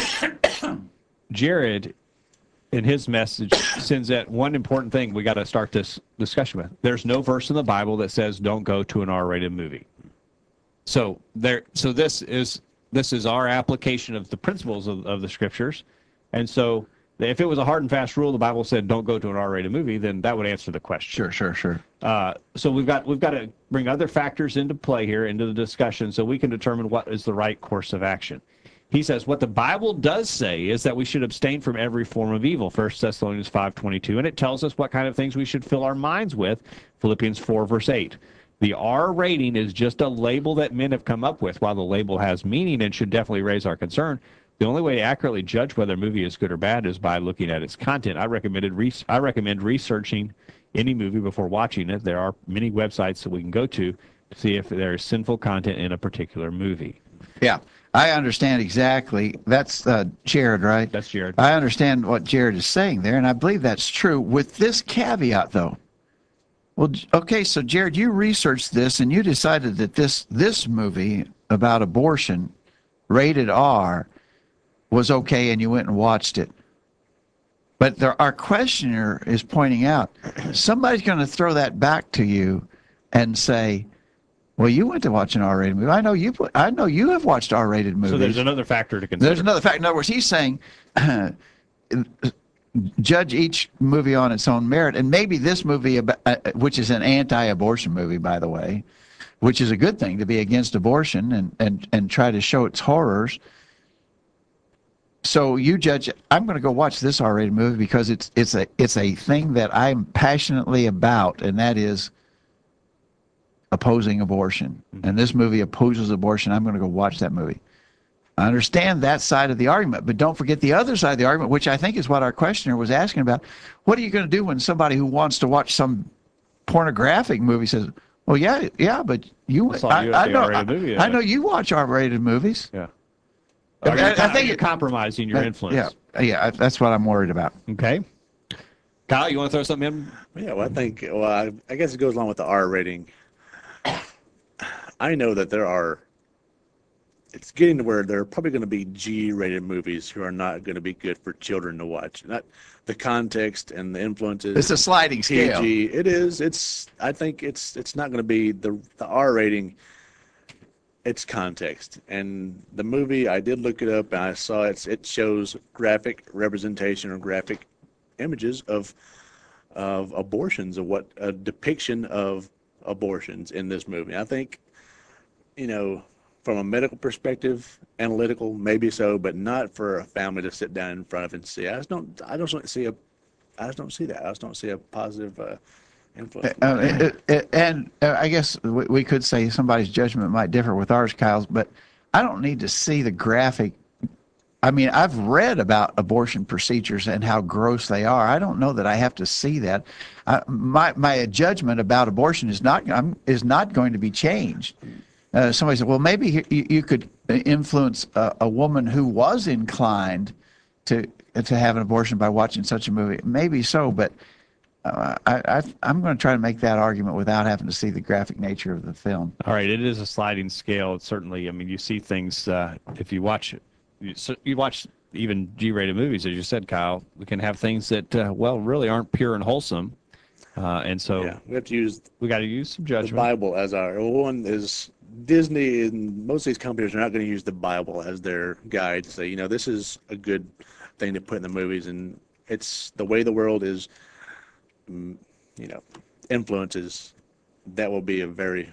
Jared, in his message, sends that one important thing we got to start this discussion with. There's no verse in the Bible that says don't go to an R-rated movie. So there. So this is this is our application of the principles of, of the scriptures, and so if it was a hard and fast rule, the Bible said don't go to an R-rated movie, then that would answer the question. Sure, sure, sure. Uh, so we've got we've got to bring other factors into play here into the discussion, so we can determine what is the right course of action. He says what the Bible does say is that we should abstain from every form of evil, First Thessalonians five twenty-two, and it tells us what kind of things we should fill our minds with, Philippians four, verse eight. The R rating is just a label that men have come up with. While the label has meaning and should definitely raise our concern, the only way to accurately judge whether a movie is good or bad is by looking at its content. I recommended re- I recommend researching any movie before watching it. There are many websites that we can go to to see if there is sinful content in a particular movie. Yeah, I understand exactly. That's uh, Jared, right? That's Jared. I understand what Jared is saying there, and I believe that's true. With this caveat, though. Well, j- okay, so Jared, you researched this, and you decided that this this movie about abortion, rated R, was okay, and you went and watched it. But there, our questioner is pointing out, somebody's going to throw that back to you and say, well, you went to watch an R-rated movie. I know you. I know you have watched R-rated movies. So there's another factor to consider. There's another fact. In other words, he's saying, judge each movie on its own merit, and maybe this movie, about, uh, which is an anti-abortion movie, by the way, which is a good thing to be against abortion and and and try to show its horrors. So you judge. I'm going to go watch this R-rated movie because it's it's a it's a thing that I'm passionately about, and that is opposing abortion. And this movie opposes abortion. I'm going to go watch that movie. I understand that side of the argument, but don't forget the other side of the argument, which I think is what our questioner was asking about. What are you going to do when somebody who wants to watch some pornographic movie says, "Well, yeah, yeah, but you, I saw I, you I at the know, R-rated movie, I, I yeah. know you watch R-rated movies." Yeah. I- Are you, I- I think you're it- compromising your influence. Yeah, yeah, I- that's what I'm worried about. Okay. Kyle, you want to throw something in? Yeah, well, I think, well, I, I guess it goes along with the R rating. I know that there are, it's getting to where there are probably going to be G-rated movies who are not going to be good for children to watch. Not the context and the influences. It's a sliding scale. P G. It is. It's. I think it's. It's not going to be the the R rating. It's context, and the movie. I did look it up, and I saw it's. It shows graphic representation or graphic images of of abortions, of what a depiction of abortions in this movie. I think, you know, from a medical perspective, analytical, maybe so, but not for a family to sit down in front of and see. I just don't. I just don't see a. I just don't see that. I just don't see a positive uh, influence. Uh, it- it- and uh, I guess we, we could say somebody's judgment might differ with ours, Kyle's, but I don't need to see the graphic. I mean, I've read about abortion procedures and how gross they are. I don't know that I have to see that. Uh, my my judgment about abortion is not I'm, is not going to be changed. Uh, somebody said, well, maybe you, you could influence a, a woman who was inclined to to have an abortion by watching such a movie. Maybe so, but uh, I, I, I'm going to try to make that argument without having to see the graphic nature of the film. All right, it is a sliding scale. It's certainly, I mean, you see things, uh, if you watch it, you, so you watch even G-rated movies, as you said, Kyle, we can have things that, uh, well, really aren't pure and wholesome. Uh, and so Yeah, we have to use we got to use some the judgment. Bible as our one is Disney and most of these companies are not going to use the Bible as their guide to say, you know, this is a good thing to put in the movies, and it's the way the world is, mm, you know, influences. That will be a very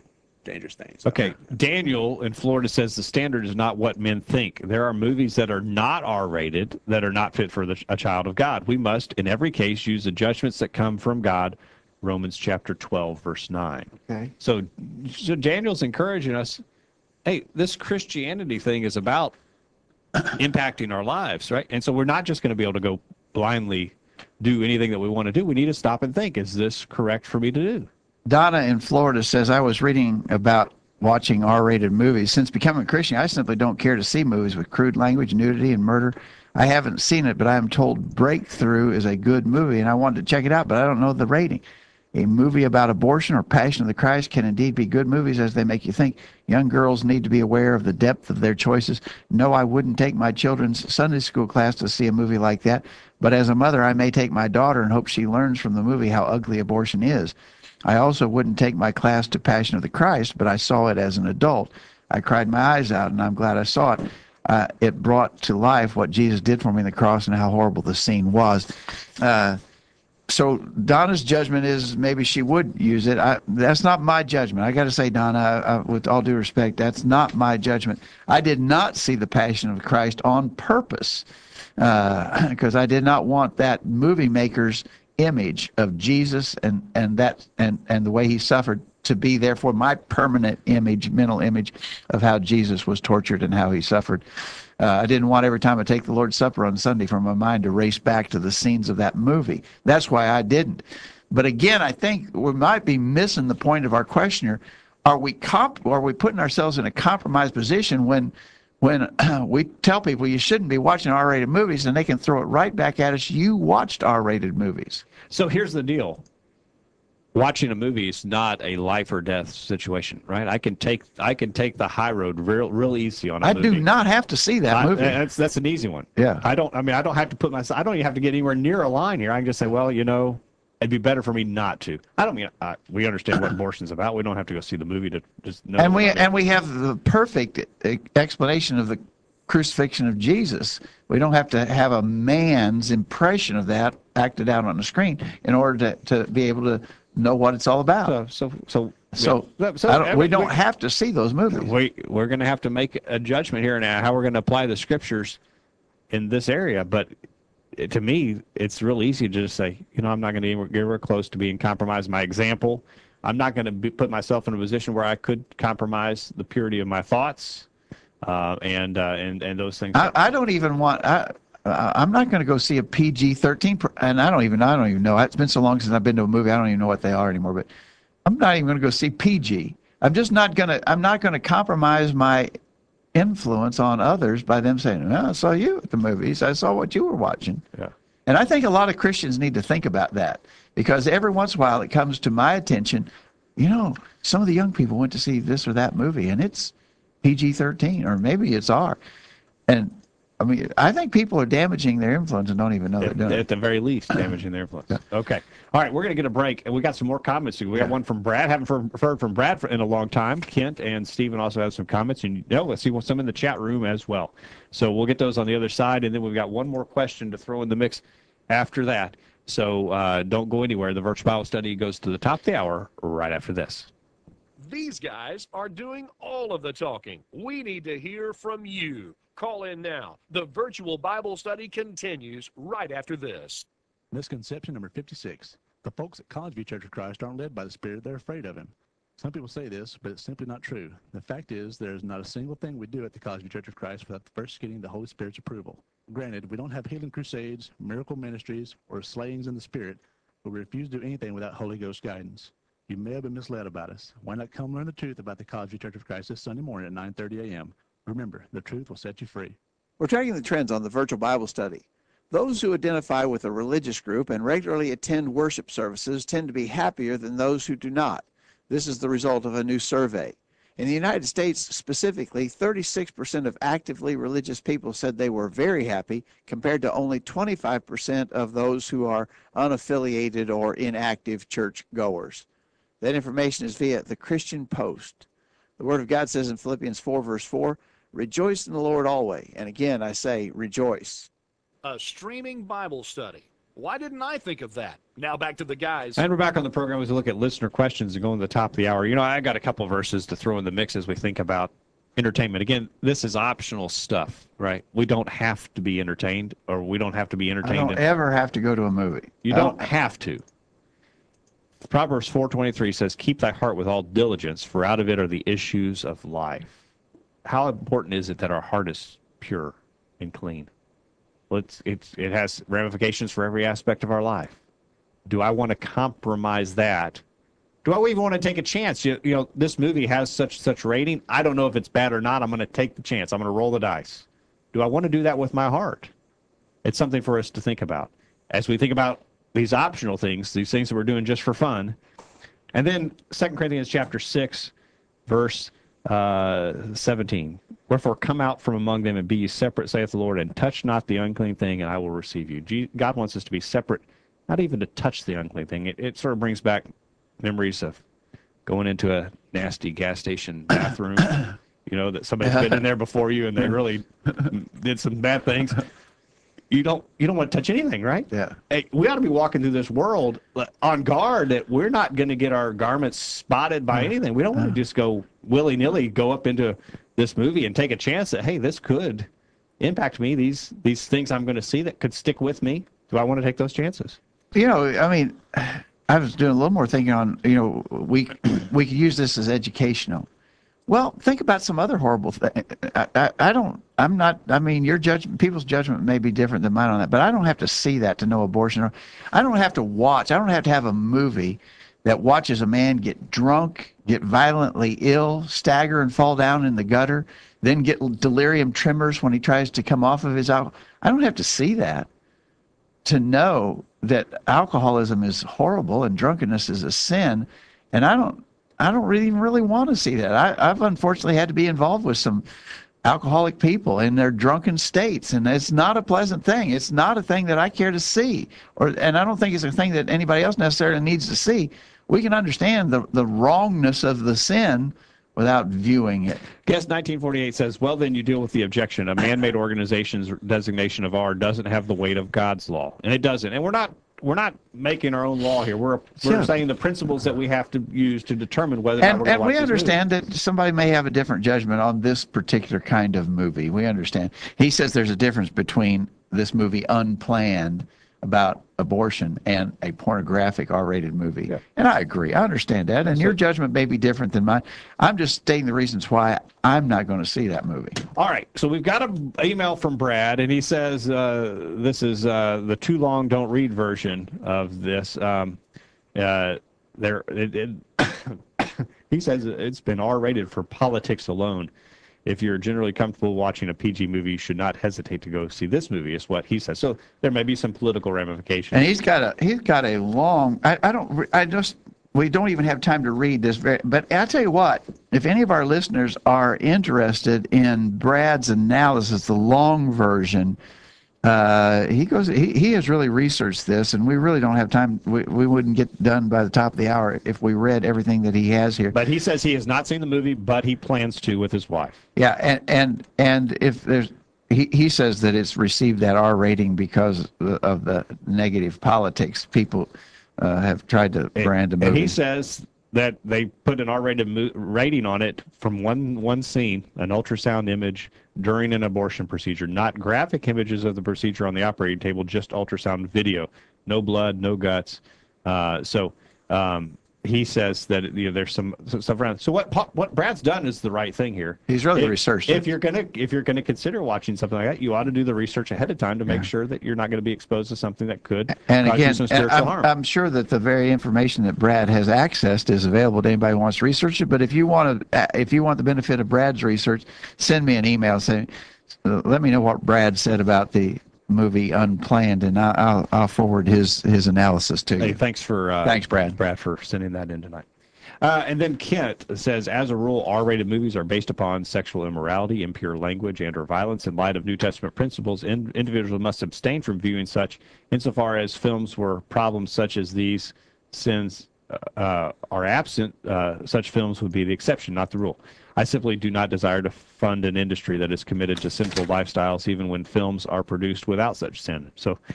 dangerous things. Okay, Daniel in Florida says the standard is not what men think. There are movies that are not R-rated that are not fit for the, a child of God. We must, in every case, use the judgments that come from God. Romans chapter twelve, verse nine. Okay. So, so Daniel's encouraging us, hey, this Christianity thing is about impacting our lives, right? And so we're not just going to be able to go blindly do anything that we want to do. We need to stop and think, is this correct for me to do? Donna in Florida says, I was reading about watching R-rated movies. Since becoming a Christian, I simply don't care to see movies with crude language, nudity, and murder. I haven't seen it, but I am told Breakthrough is a good movie, and I wanted to check it out, but I don't know the rating. A movie about abortion or Passion of the Christ can indeed be good movies as they make you think. Young girls need to be aware of the depth of their choices. No, I wouldn't take my children's Sunday school class to see a movie like that, but as a mother, I may take my daughter and hope she learns from the movie how ugly abortion is. I also wouldn't take my class to Passion of the Christ, but I saw it as an adult. I cried my eyes out, and I'm glad I saw it. Uh, it brought to life what Jesus did for me on the cross and how horrible the scene was. Uh, so Donna's judgment is maybe she would use it. I, that's not my judgment. I got to say, Donna, I, I, with all due respect, that's not my judgment. I did not see the Passion of Christ on purpose because uh, I did not want that movie maker's image of Jesus and and that and and the way he suffered to be therefore my permanent image, mental image of how Jesus was tortured and how he suffered. Uh, I didn't want every time I take the Lord's Supper on Sunday for my mind to race back to the scenes of that movie. That's why I didn't. But again, I think we might be missing the point of our questioner. Are we comp are we putting ourselves in a compromised position when when uh, we tell people you shouldn't be watching R-rated movies, and they can throw it right back at us? You watched R-rated movies. So here's the deal. Watching a movie is not a life or death situation, right? I can take I can take the high road real real easy on a I movie. do not have to see that I, movie. that's that's an easy one. Yeah. I don't I mean I don't have to put myself I don't even have to get anywhere near a line here. I can just say, well, you know, it'd be better for me not to. I don't mean uh, we understand what abortion's about. We don't have to go see the movie to just know. And we about it. and we have the perfect e- explanation of the crucifixion of Jesus. We don't have to have a man's impression of that acted out on the screen in order to, to be able to know what it's all about. So so so So, yeah. so I don't, we every- don't have to see those movies. we we're going to have to make a judgment here now how we're going to apply the scriptures in this area. But it, to me, it's real easy to just say, you know, I'm not going to get anywhere close to being compromised. My example, I'm not going to be, put myself in a position where I could compromise the purity of my thoughts, uh, and uh, and and those things. I, I don't even want. I, uh, I'm not going to go see a P G thirteen, and I don't even. I don't even know. It's been so long since I've been to a movie. I don't even know what they are anymore. But I'm not even going to go see P G. I'm just not going to. I'm not going to compromise my influence on others by them saying, "Well, I saw you at the movies. I saw what you were watching." Yeah. And I think a lot of Christians need to think about that, because every once in a while it comes to my attention, you know, some of the young people went to see this or that movie, and it's P G thirteen, or maybe it's R. And I mean, I think people are damaging their influence and don't even know they're At, doing at it. the very least, damaging their influence. Okay. All right, we're going to get a break, and we got some more comments. We got one from Brad. Haven't heard heard from Brad for, in a long time. Kent and Stephen also have some comments, and you know, let's see some in the chat room as well. So we'll get those on the other side, and then we've got one more question to throw in the mix after that. So uh, don't go anywhere. The Virtual Bible Study goes to the top of the hour right after this. These guys are doing all of the talking. We need to hear from you. Call in now. The Virtual Bible Study continues right after this. Misconception number fifty-six. The folks at College View Church of Christ aren't led by the Spirit, they're afraid of Him. Some people say this, but it's simply not true. The fact is, there is not a single thing we do at the College View Church of Christ without first getting the Holy Spirit's approval. Granted, we don't have healing crusades, miracle ministries, or slayings in the Spirit, but we refuse to do anything without Holy Ghost guidance. You may have been misled about us. Why not come learn the truth about the College View Church of Christ this Sunday morning at nine thirty a m? Remember, the truth will set you free. We're tracking the trends on the Virtual Bible Study. Those who identify with a religious group and regularly attend worship services tend to be happier than those who do not. This is the result of a new survey. In the United States specifically, thirty-six percent of actively religious people said they were very happy, compared to only twenty-five percent of those who are unaffiliated or inactive church goers. That information is via the Christian Post. The Word of God says in Philippians four, verse four, "Rejoice in the Lord always." And again, I say, rejoice. A streaming Bible study. Why didn't I think of that? Now back to the guys. And we're back on the program as we look at listener questions and go to the top of the hour. You know, I got a couple verses to throw in the mix as we think about entertainment. Again, this is optional stuff, right? We don't have to be entertained, or we don't have to be I entertained. don't in- ever have to go to a movie. You I don't have to. Proverbs four twenty-three says, "Keep thy heart with all diligence, for out of it are the issues of life." How important is it that our heart is pure and clean? Well, it's, it's, it has ramifications for every aspect of our life. Do I want to compromise that? Do I even want to take a chance? You, you know, this movie has such such rating. I don't know if it's bad or not. I'm going to take the chance. I'm going to roll the dice. Do I want to do that with my heart? It's something for us to think about as we think about these optional things, these things that we're doing just for fun. And then Second Corinthians chapter six, verse uh, seventeen. "Wherefore come out from among them and be ye separate, saith the Lord, and touch not the unclean thing, and I will receive you." G- God wants us to be separate, not even to touch the unclean thing. It, it sort of brings back memories of going into a nasty gas station bathroom, you know, that somebody's been in there before you and they really did some bad things. You don't you don't want to touch anything, right? Yeah. Hey, we ought to be walking through this world on guard that we're not going to get our garments spotted by anything. We don't want to just go willy-nilly go up into this movie and take a chance that, hey, this could impact me. These these things I'm going to see that could stick with me. Do I want to take those chances? You know, I mean, I was doing a little more thinking on, you know, we we could use this as educational. Well, think about some other horrible thing. I, I, I don't, I'm not, I mean, your judgment, people's judgment may be different than mine on that, but I don't have to see that to know abortion. Or I don't have to watch, I don't have to have a movie that watches a man get drunk, get violently ill, stagger and fall down in the gutter, then get delirium tremors when he tries to come off of his alcohol. I don't have to see that to know that alcoholism is horrible and drunkenness is a sin. And I don't, I don't really even really want to see that. I, I've unfortunately had to be involved with some alcoholic people in their drunken states, and it's not a pleasant thing. It's not a thing that I care to see, or and I don't think it's a thing that anybody else necessarily needs to see. We can understand the, the wrongness of the sin without viewing it. Guest nineteen forty-eight says, "Well, then you deal with the objection. A man-made organization's designation of R doesn't have the weight of God's law." And it doesn't. And we're not we're not making our own law here. We're we're Sure. saying the principles that we have to use to determine whether or not And, we're going and to watch we this understand that somebody may have a different judgment on this particular kind of movie. We understand. He says there's a difference between this movie Unplanned about abortion and a pornographic R-rated movie. Yeah. And I agree. I understand that. And your judgment may be different than mine. I'm just stating the reasons why I'm not going to see that movie. All right, so we've got an email from Brad, and he says uh, this is uh, the too long don't read version of this. Um, uh, there, it, it he says it's been R-rated for politics alone. If you're generally comfortable watching a P G movie, you should not hesitate to go see this movie, is what he says. So there may be some political ramifications. And he's got a he's got a long. I, I don't. I just we don't even have time to read this. Very, but I tell you what, if any of our listeners are interested in Brad's analysis, the long version, uh, he goes. He, he has really researched this, and we really don't have time. We we wouldn't get done by the top of the hour if we read everything that he has here. But he says he has not seen the movie, but he plans to with his wife. Yeah, and and and if there's. He, he says that it's received that R rating because of the negative politics. People uh, have tried to brand a movie. And he says that they put an R-rated mo- rating on it from one one scene, an ultrasound image during an abortion procedure, not graphic images of the procedure on the operating table, just ultrasound video, no blood, no guts. Uh, so um, he says that you know there's some, some stuff around. So what Pa- what Brad's done is the right thing here. He's really if, researched If it. you're gonna if you're gonna consider watching something like that, you ought to do the research ahead of time to make Yeah. sure that you're not going to be exposed to something that could And cause again, you some spiritual I'm, harm. I'm sure that the very information that Brad has accessed is available to anybody who wants to research it. But if you want to, if you want the benefit of Brad's research, send me an email saying, let me know what Brad said about the movie Unplanned, and I'll I'll, I'll forward his his analysis to Hey, you. thanks for uh, Thanks, Brad. Brad, for sending that in tonight. Uh, and then Kent says, as a rule, R-rated movies are based upon sexual immorality, impure language, and or violence. In light of New Testament principles, in, individuals must abstain from viewing such, insofar as films where problems such as these sins uh, are absent. Uh, such films would be the exception, not the rule. I simply do not desire to fund an industry that is committed to sinful lifestyles, even when films are produced without such sin. So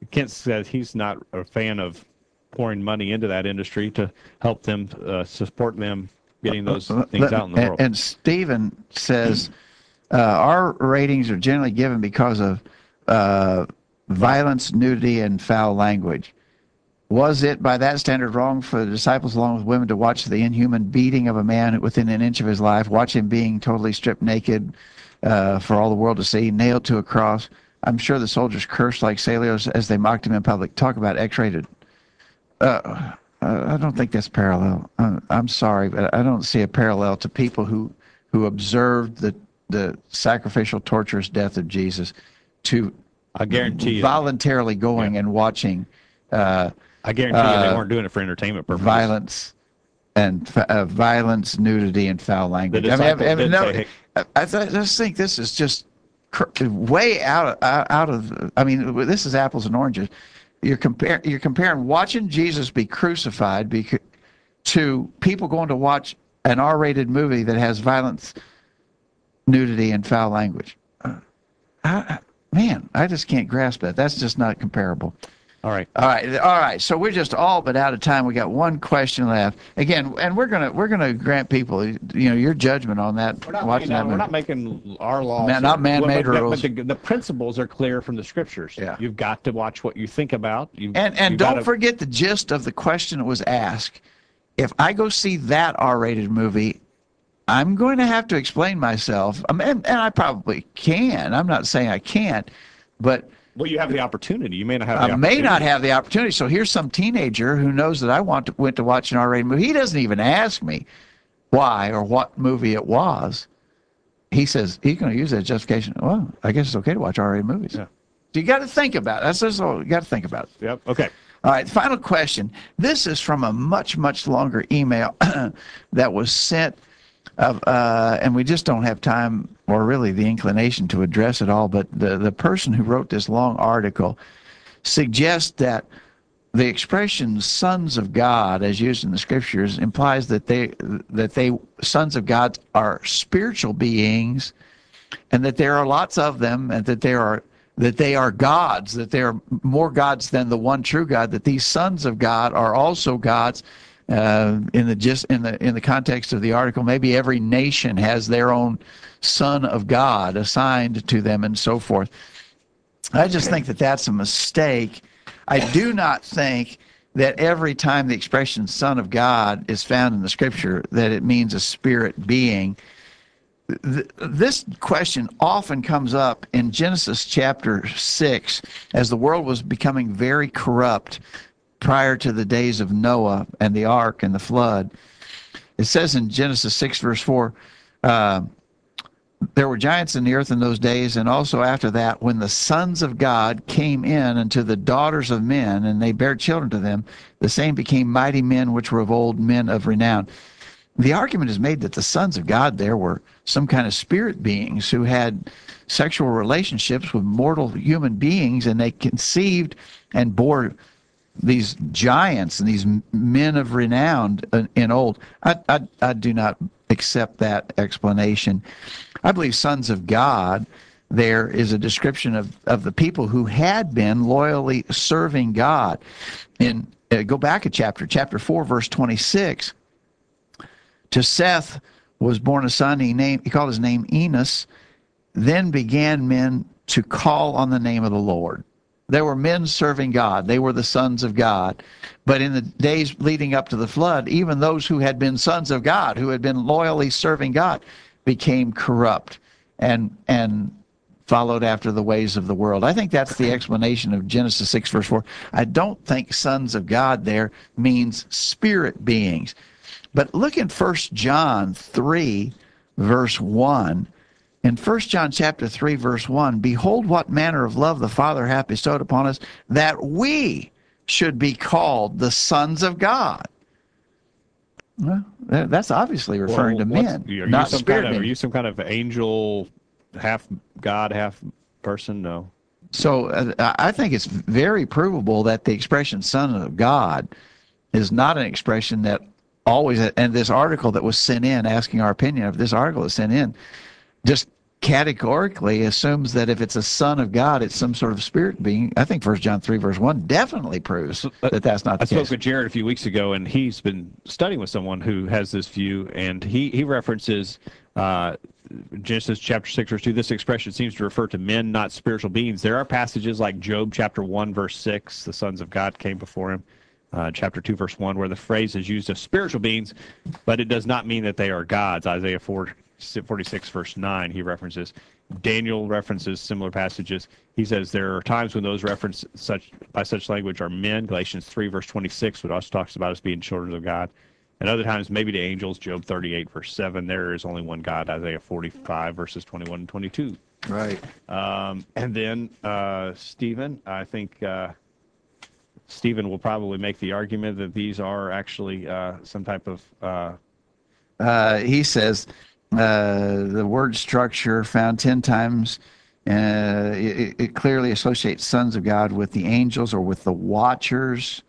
Kent says he's not a fan of pouring money into that industry to help them uh, support them getting those things Let- out in the and, world. and Stephen says uh, our ratings are generally given because of uh, violence, nudity, and foul language. Was it by that standard wrong for the disciples along with women to watch the inhuman beating of a man within an inch of his life, watch him being totally stripped naked uh, for all the world to see, nailed to a cross? I'm sure the soldiers cursed like sailors as they mocked him in public. Talk about X-rated. Uh, I don't think that's parallel. I'm, I'm sorry, but I don't see a parallel to people who, who observed the, the sacrificial, torturous death of Jesus to I guarantee you, voluntarily going Yeah. and watching uh, I guarantee you they uh, weren't doing it for entertainment purposes. violence and fa- uh, violence, nudity, and foul language. I mean, I, disciples I, mean, did no, say, I, I th- just think this is just cr- way out of, out out of. I mean, this is apples and oranges. You're comparing you're comparing watching Jesus be crucified beca- to people going to watch an R-rated movie that has violence, nudity, and foul language. Uh, I, man, I just can't grasp that. That's just not comparable. All right. All right, all right. So we're just all but out of time. We got one question left again, and we're gonna we're gonna grant people, you know, your judgment on that. We're not, watching making, that we're movie. not making our laws. Man- not here. man-made But- but- rules. But the, the principles are clear from the scriptures. Yeah. You've got to watch what you think about. You've, And and you've don't gotta- forget the gist of the question that was asked. If I go see that R-rated movie, I'm going to have to explain myself. I mean, and, and I probably can. I'm not saying I can't, but Well, you have the opportunity. You may not have the I opportunity. may not have the opportunity. So here's some teenager who knows that I want to, went to watch an R-rated movie. He doesn't even ask me why or what movie it was. He says he's going to use that as justification. Well, I guess it's okay to watch R-rated movies. Yeah. So you got to think about it. That's just all you got to think about it. Yep. Okay. All right, final question. This is from a much, much longer email that was sent, of, uh, and we just don't have time or really the inclination to address it all, but the, the person who wrote this long article suggests that the expression sons of God as used in the scriptures implies that they that they sons of God are spiritual beings and that there are lots of them and that there are that they are gods, that there are more gods than the one true God, that these sons of God are also gods. Uh, in the just in the in the context of the article, maybe every nation has their own son of God assigned to them, and so forth. I just think that that's a mistake. I do not think that every time the expression "son of God" is found in the scripture that it means a spirit being. This question often comes up in Genesis chapter six as the world was becoming very corrupt prior to the days of Noah and the ark and the flood. It says in Genesis six verse four, uh, there were giants in the earth in those days, and also after that, when the sons of God came in unto the daughters of men, and they bare children to them, the same became mighty men which were of old, men of renown. The argument is made that the sons of God there were some kind of spirit beings who had sexual relationships with mortal human beings, and they conceived and bore these giants and these men of renown in old. I, I, I do not accept that explanation. I believe sons of God there is a description of, of the people who had been loyally serving God. In uh, go back a chapter, chapter four, verse twenty-six. To Seth was born a son. He named he called his name Enos. Then began men to call on the name of the Lord. There were men serving God. They were the sons of God. But in the days leading up to the flood, even those who had been sons of God, who had been loyally serving God, became corrupt and and followed after the ways of the world. I think that's the explanation of Genesis six, verse four. I don't think sons of God there means spirit beings. But look in First John three, verse one. In First John chapter three, verse one, behold what manner of love the Father hath bestowed upon us, that we should be called the sons of God. Well, that's obviously referring Well, to what's- men, are you not some spirit kind of, Are beings. you some kind of angel, half God, half person? No. So uh, I think it's very provable that the expression son of God is not an expression that always, and this article that was sent in, asking our opinion of this article that was sent in, just categorically assumes that if it's a son of God, it's some sort of spirit being. I think First John three verse one definitely proves that that's not the I spoke case. with Jared a few weeks ago, and he's been studying with someone who has this view, and he, he references uh, Genesis chapter six, verse two. This expression seems to refer to men, not spiritual beings. There are passages like Job chapter one, verse six, the sons of God came before him, uh, chapter two, verse one, where the phrase is used of spiritual beings, but it does not mean that they are gods. Isaiah four, forty-six, verse nine, he references. Daniel references similar passages. He says there are times when those referenced such by such language are men. Galatians three, verse twenty-six, which also talks about us being children of God. And other times, maybe to angels, Job thirty-eight, verse seven, there is only one God, Isaiah forty-five, verses twenty-one and twenty-two. Right. Um, and then, uh, Stephen, I think uh, Stephen will probably make the argument that these are actually uh, some type of... Uh, Uh, he says uh, the word structure found ten times, uh, it, it clearly associates sons of God with the angels or with the watchers.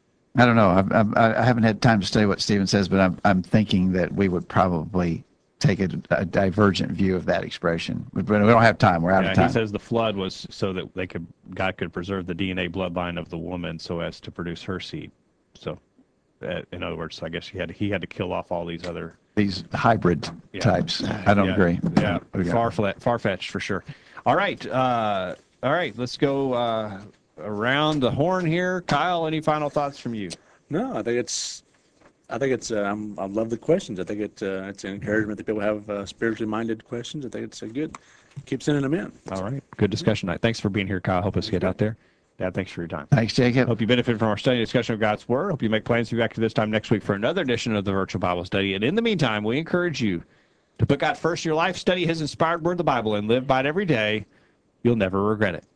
I don't know. I, I, I haven't had time to study what Stephen says, but I'm, I'm thinking that we would probably take a, a divergent view of that expression. But we don't have time. We're out yeah, of time. he says the flood was so that they could God could preserve the D N A bloodline of the woman so as to produce her seed. So, uh, in other words, I guess he had he had to kill off all these other These hybrid Yeah. types. I don't yeah, agree. Yeah, Okay. far far fetched for sure. All right, uh, all right. Let's go uh, around the horn here. Kyle, any final thoughts from you? No, I think it's, I think it's, uh, I'm, I love the questions. I think it, uh, it's an encouragement that people have uh, spiritually minded questions. I think it's a good. Keep sending them in. All right, good discussion tonight. Thanks for being here, Kyle. Help us get out there. Dad, thanks for your time. Thanks, Jacob. Hope you benefit from our study and discussion of God's Word. Hope you make plans to be back to this time next week for another edition of the Virtual Bible Study. And in the meantime, we encourage you to put God first in your life, study His inspired Word, the Bible, and live by it every day. You'll never regret it.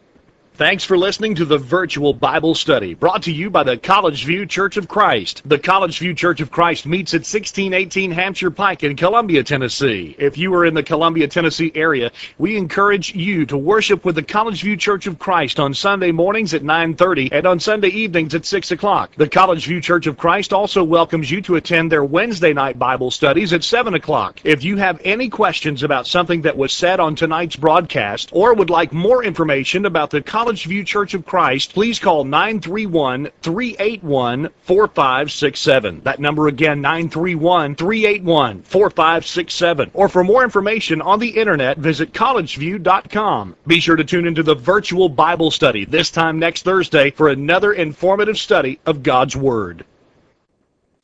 Thanks for listening to the Virtual Bible Study, brought to you by the College View Church of Christ. The College View Church of Christ meets at sixteen eighteen Hampshire Pike in Columbia, Tennessee. If you are in the Columbia, Tennessee area, we encourage you to worship with the College View Church of Christ on Sunday mornings at nine thirty and on Sunday evenings at six o'clock. The College View Church of Christ also welcomes you to attend their Wednesday night Bible studies at seven o'clock. If you have any questions about something that was said on tonight's broadcast or would like more information about the College College View Church of Christ, please call nine three one, three eight one, four five six seven. That number again, nine three one, three eight one, four five six seven. Or for more information on the internet, visit college view dot com. Be sure to tune into the Virtual Bible Study this time next Thursday for another informative study of God's Word.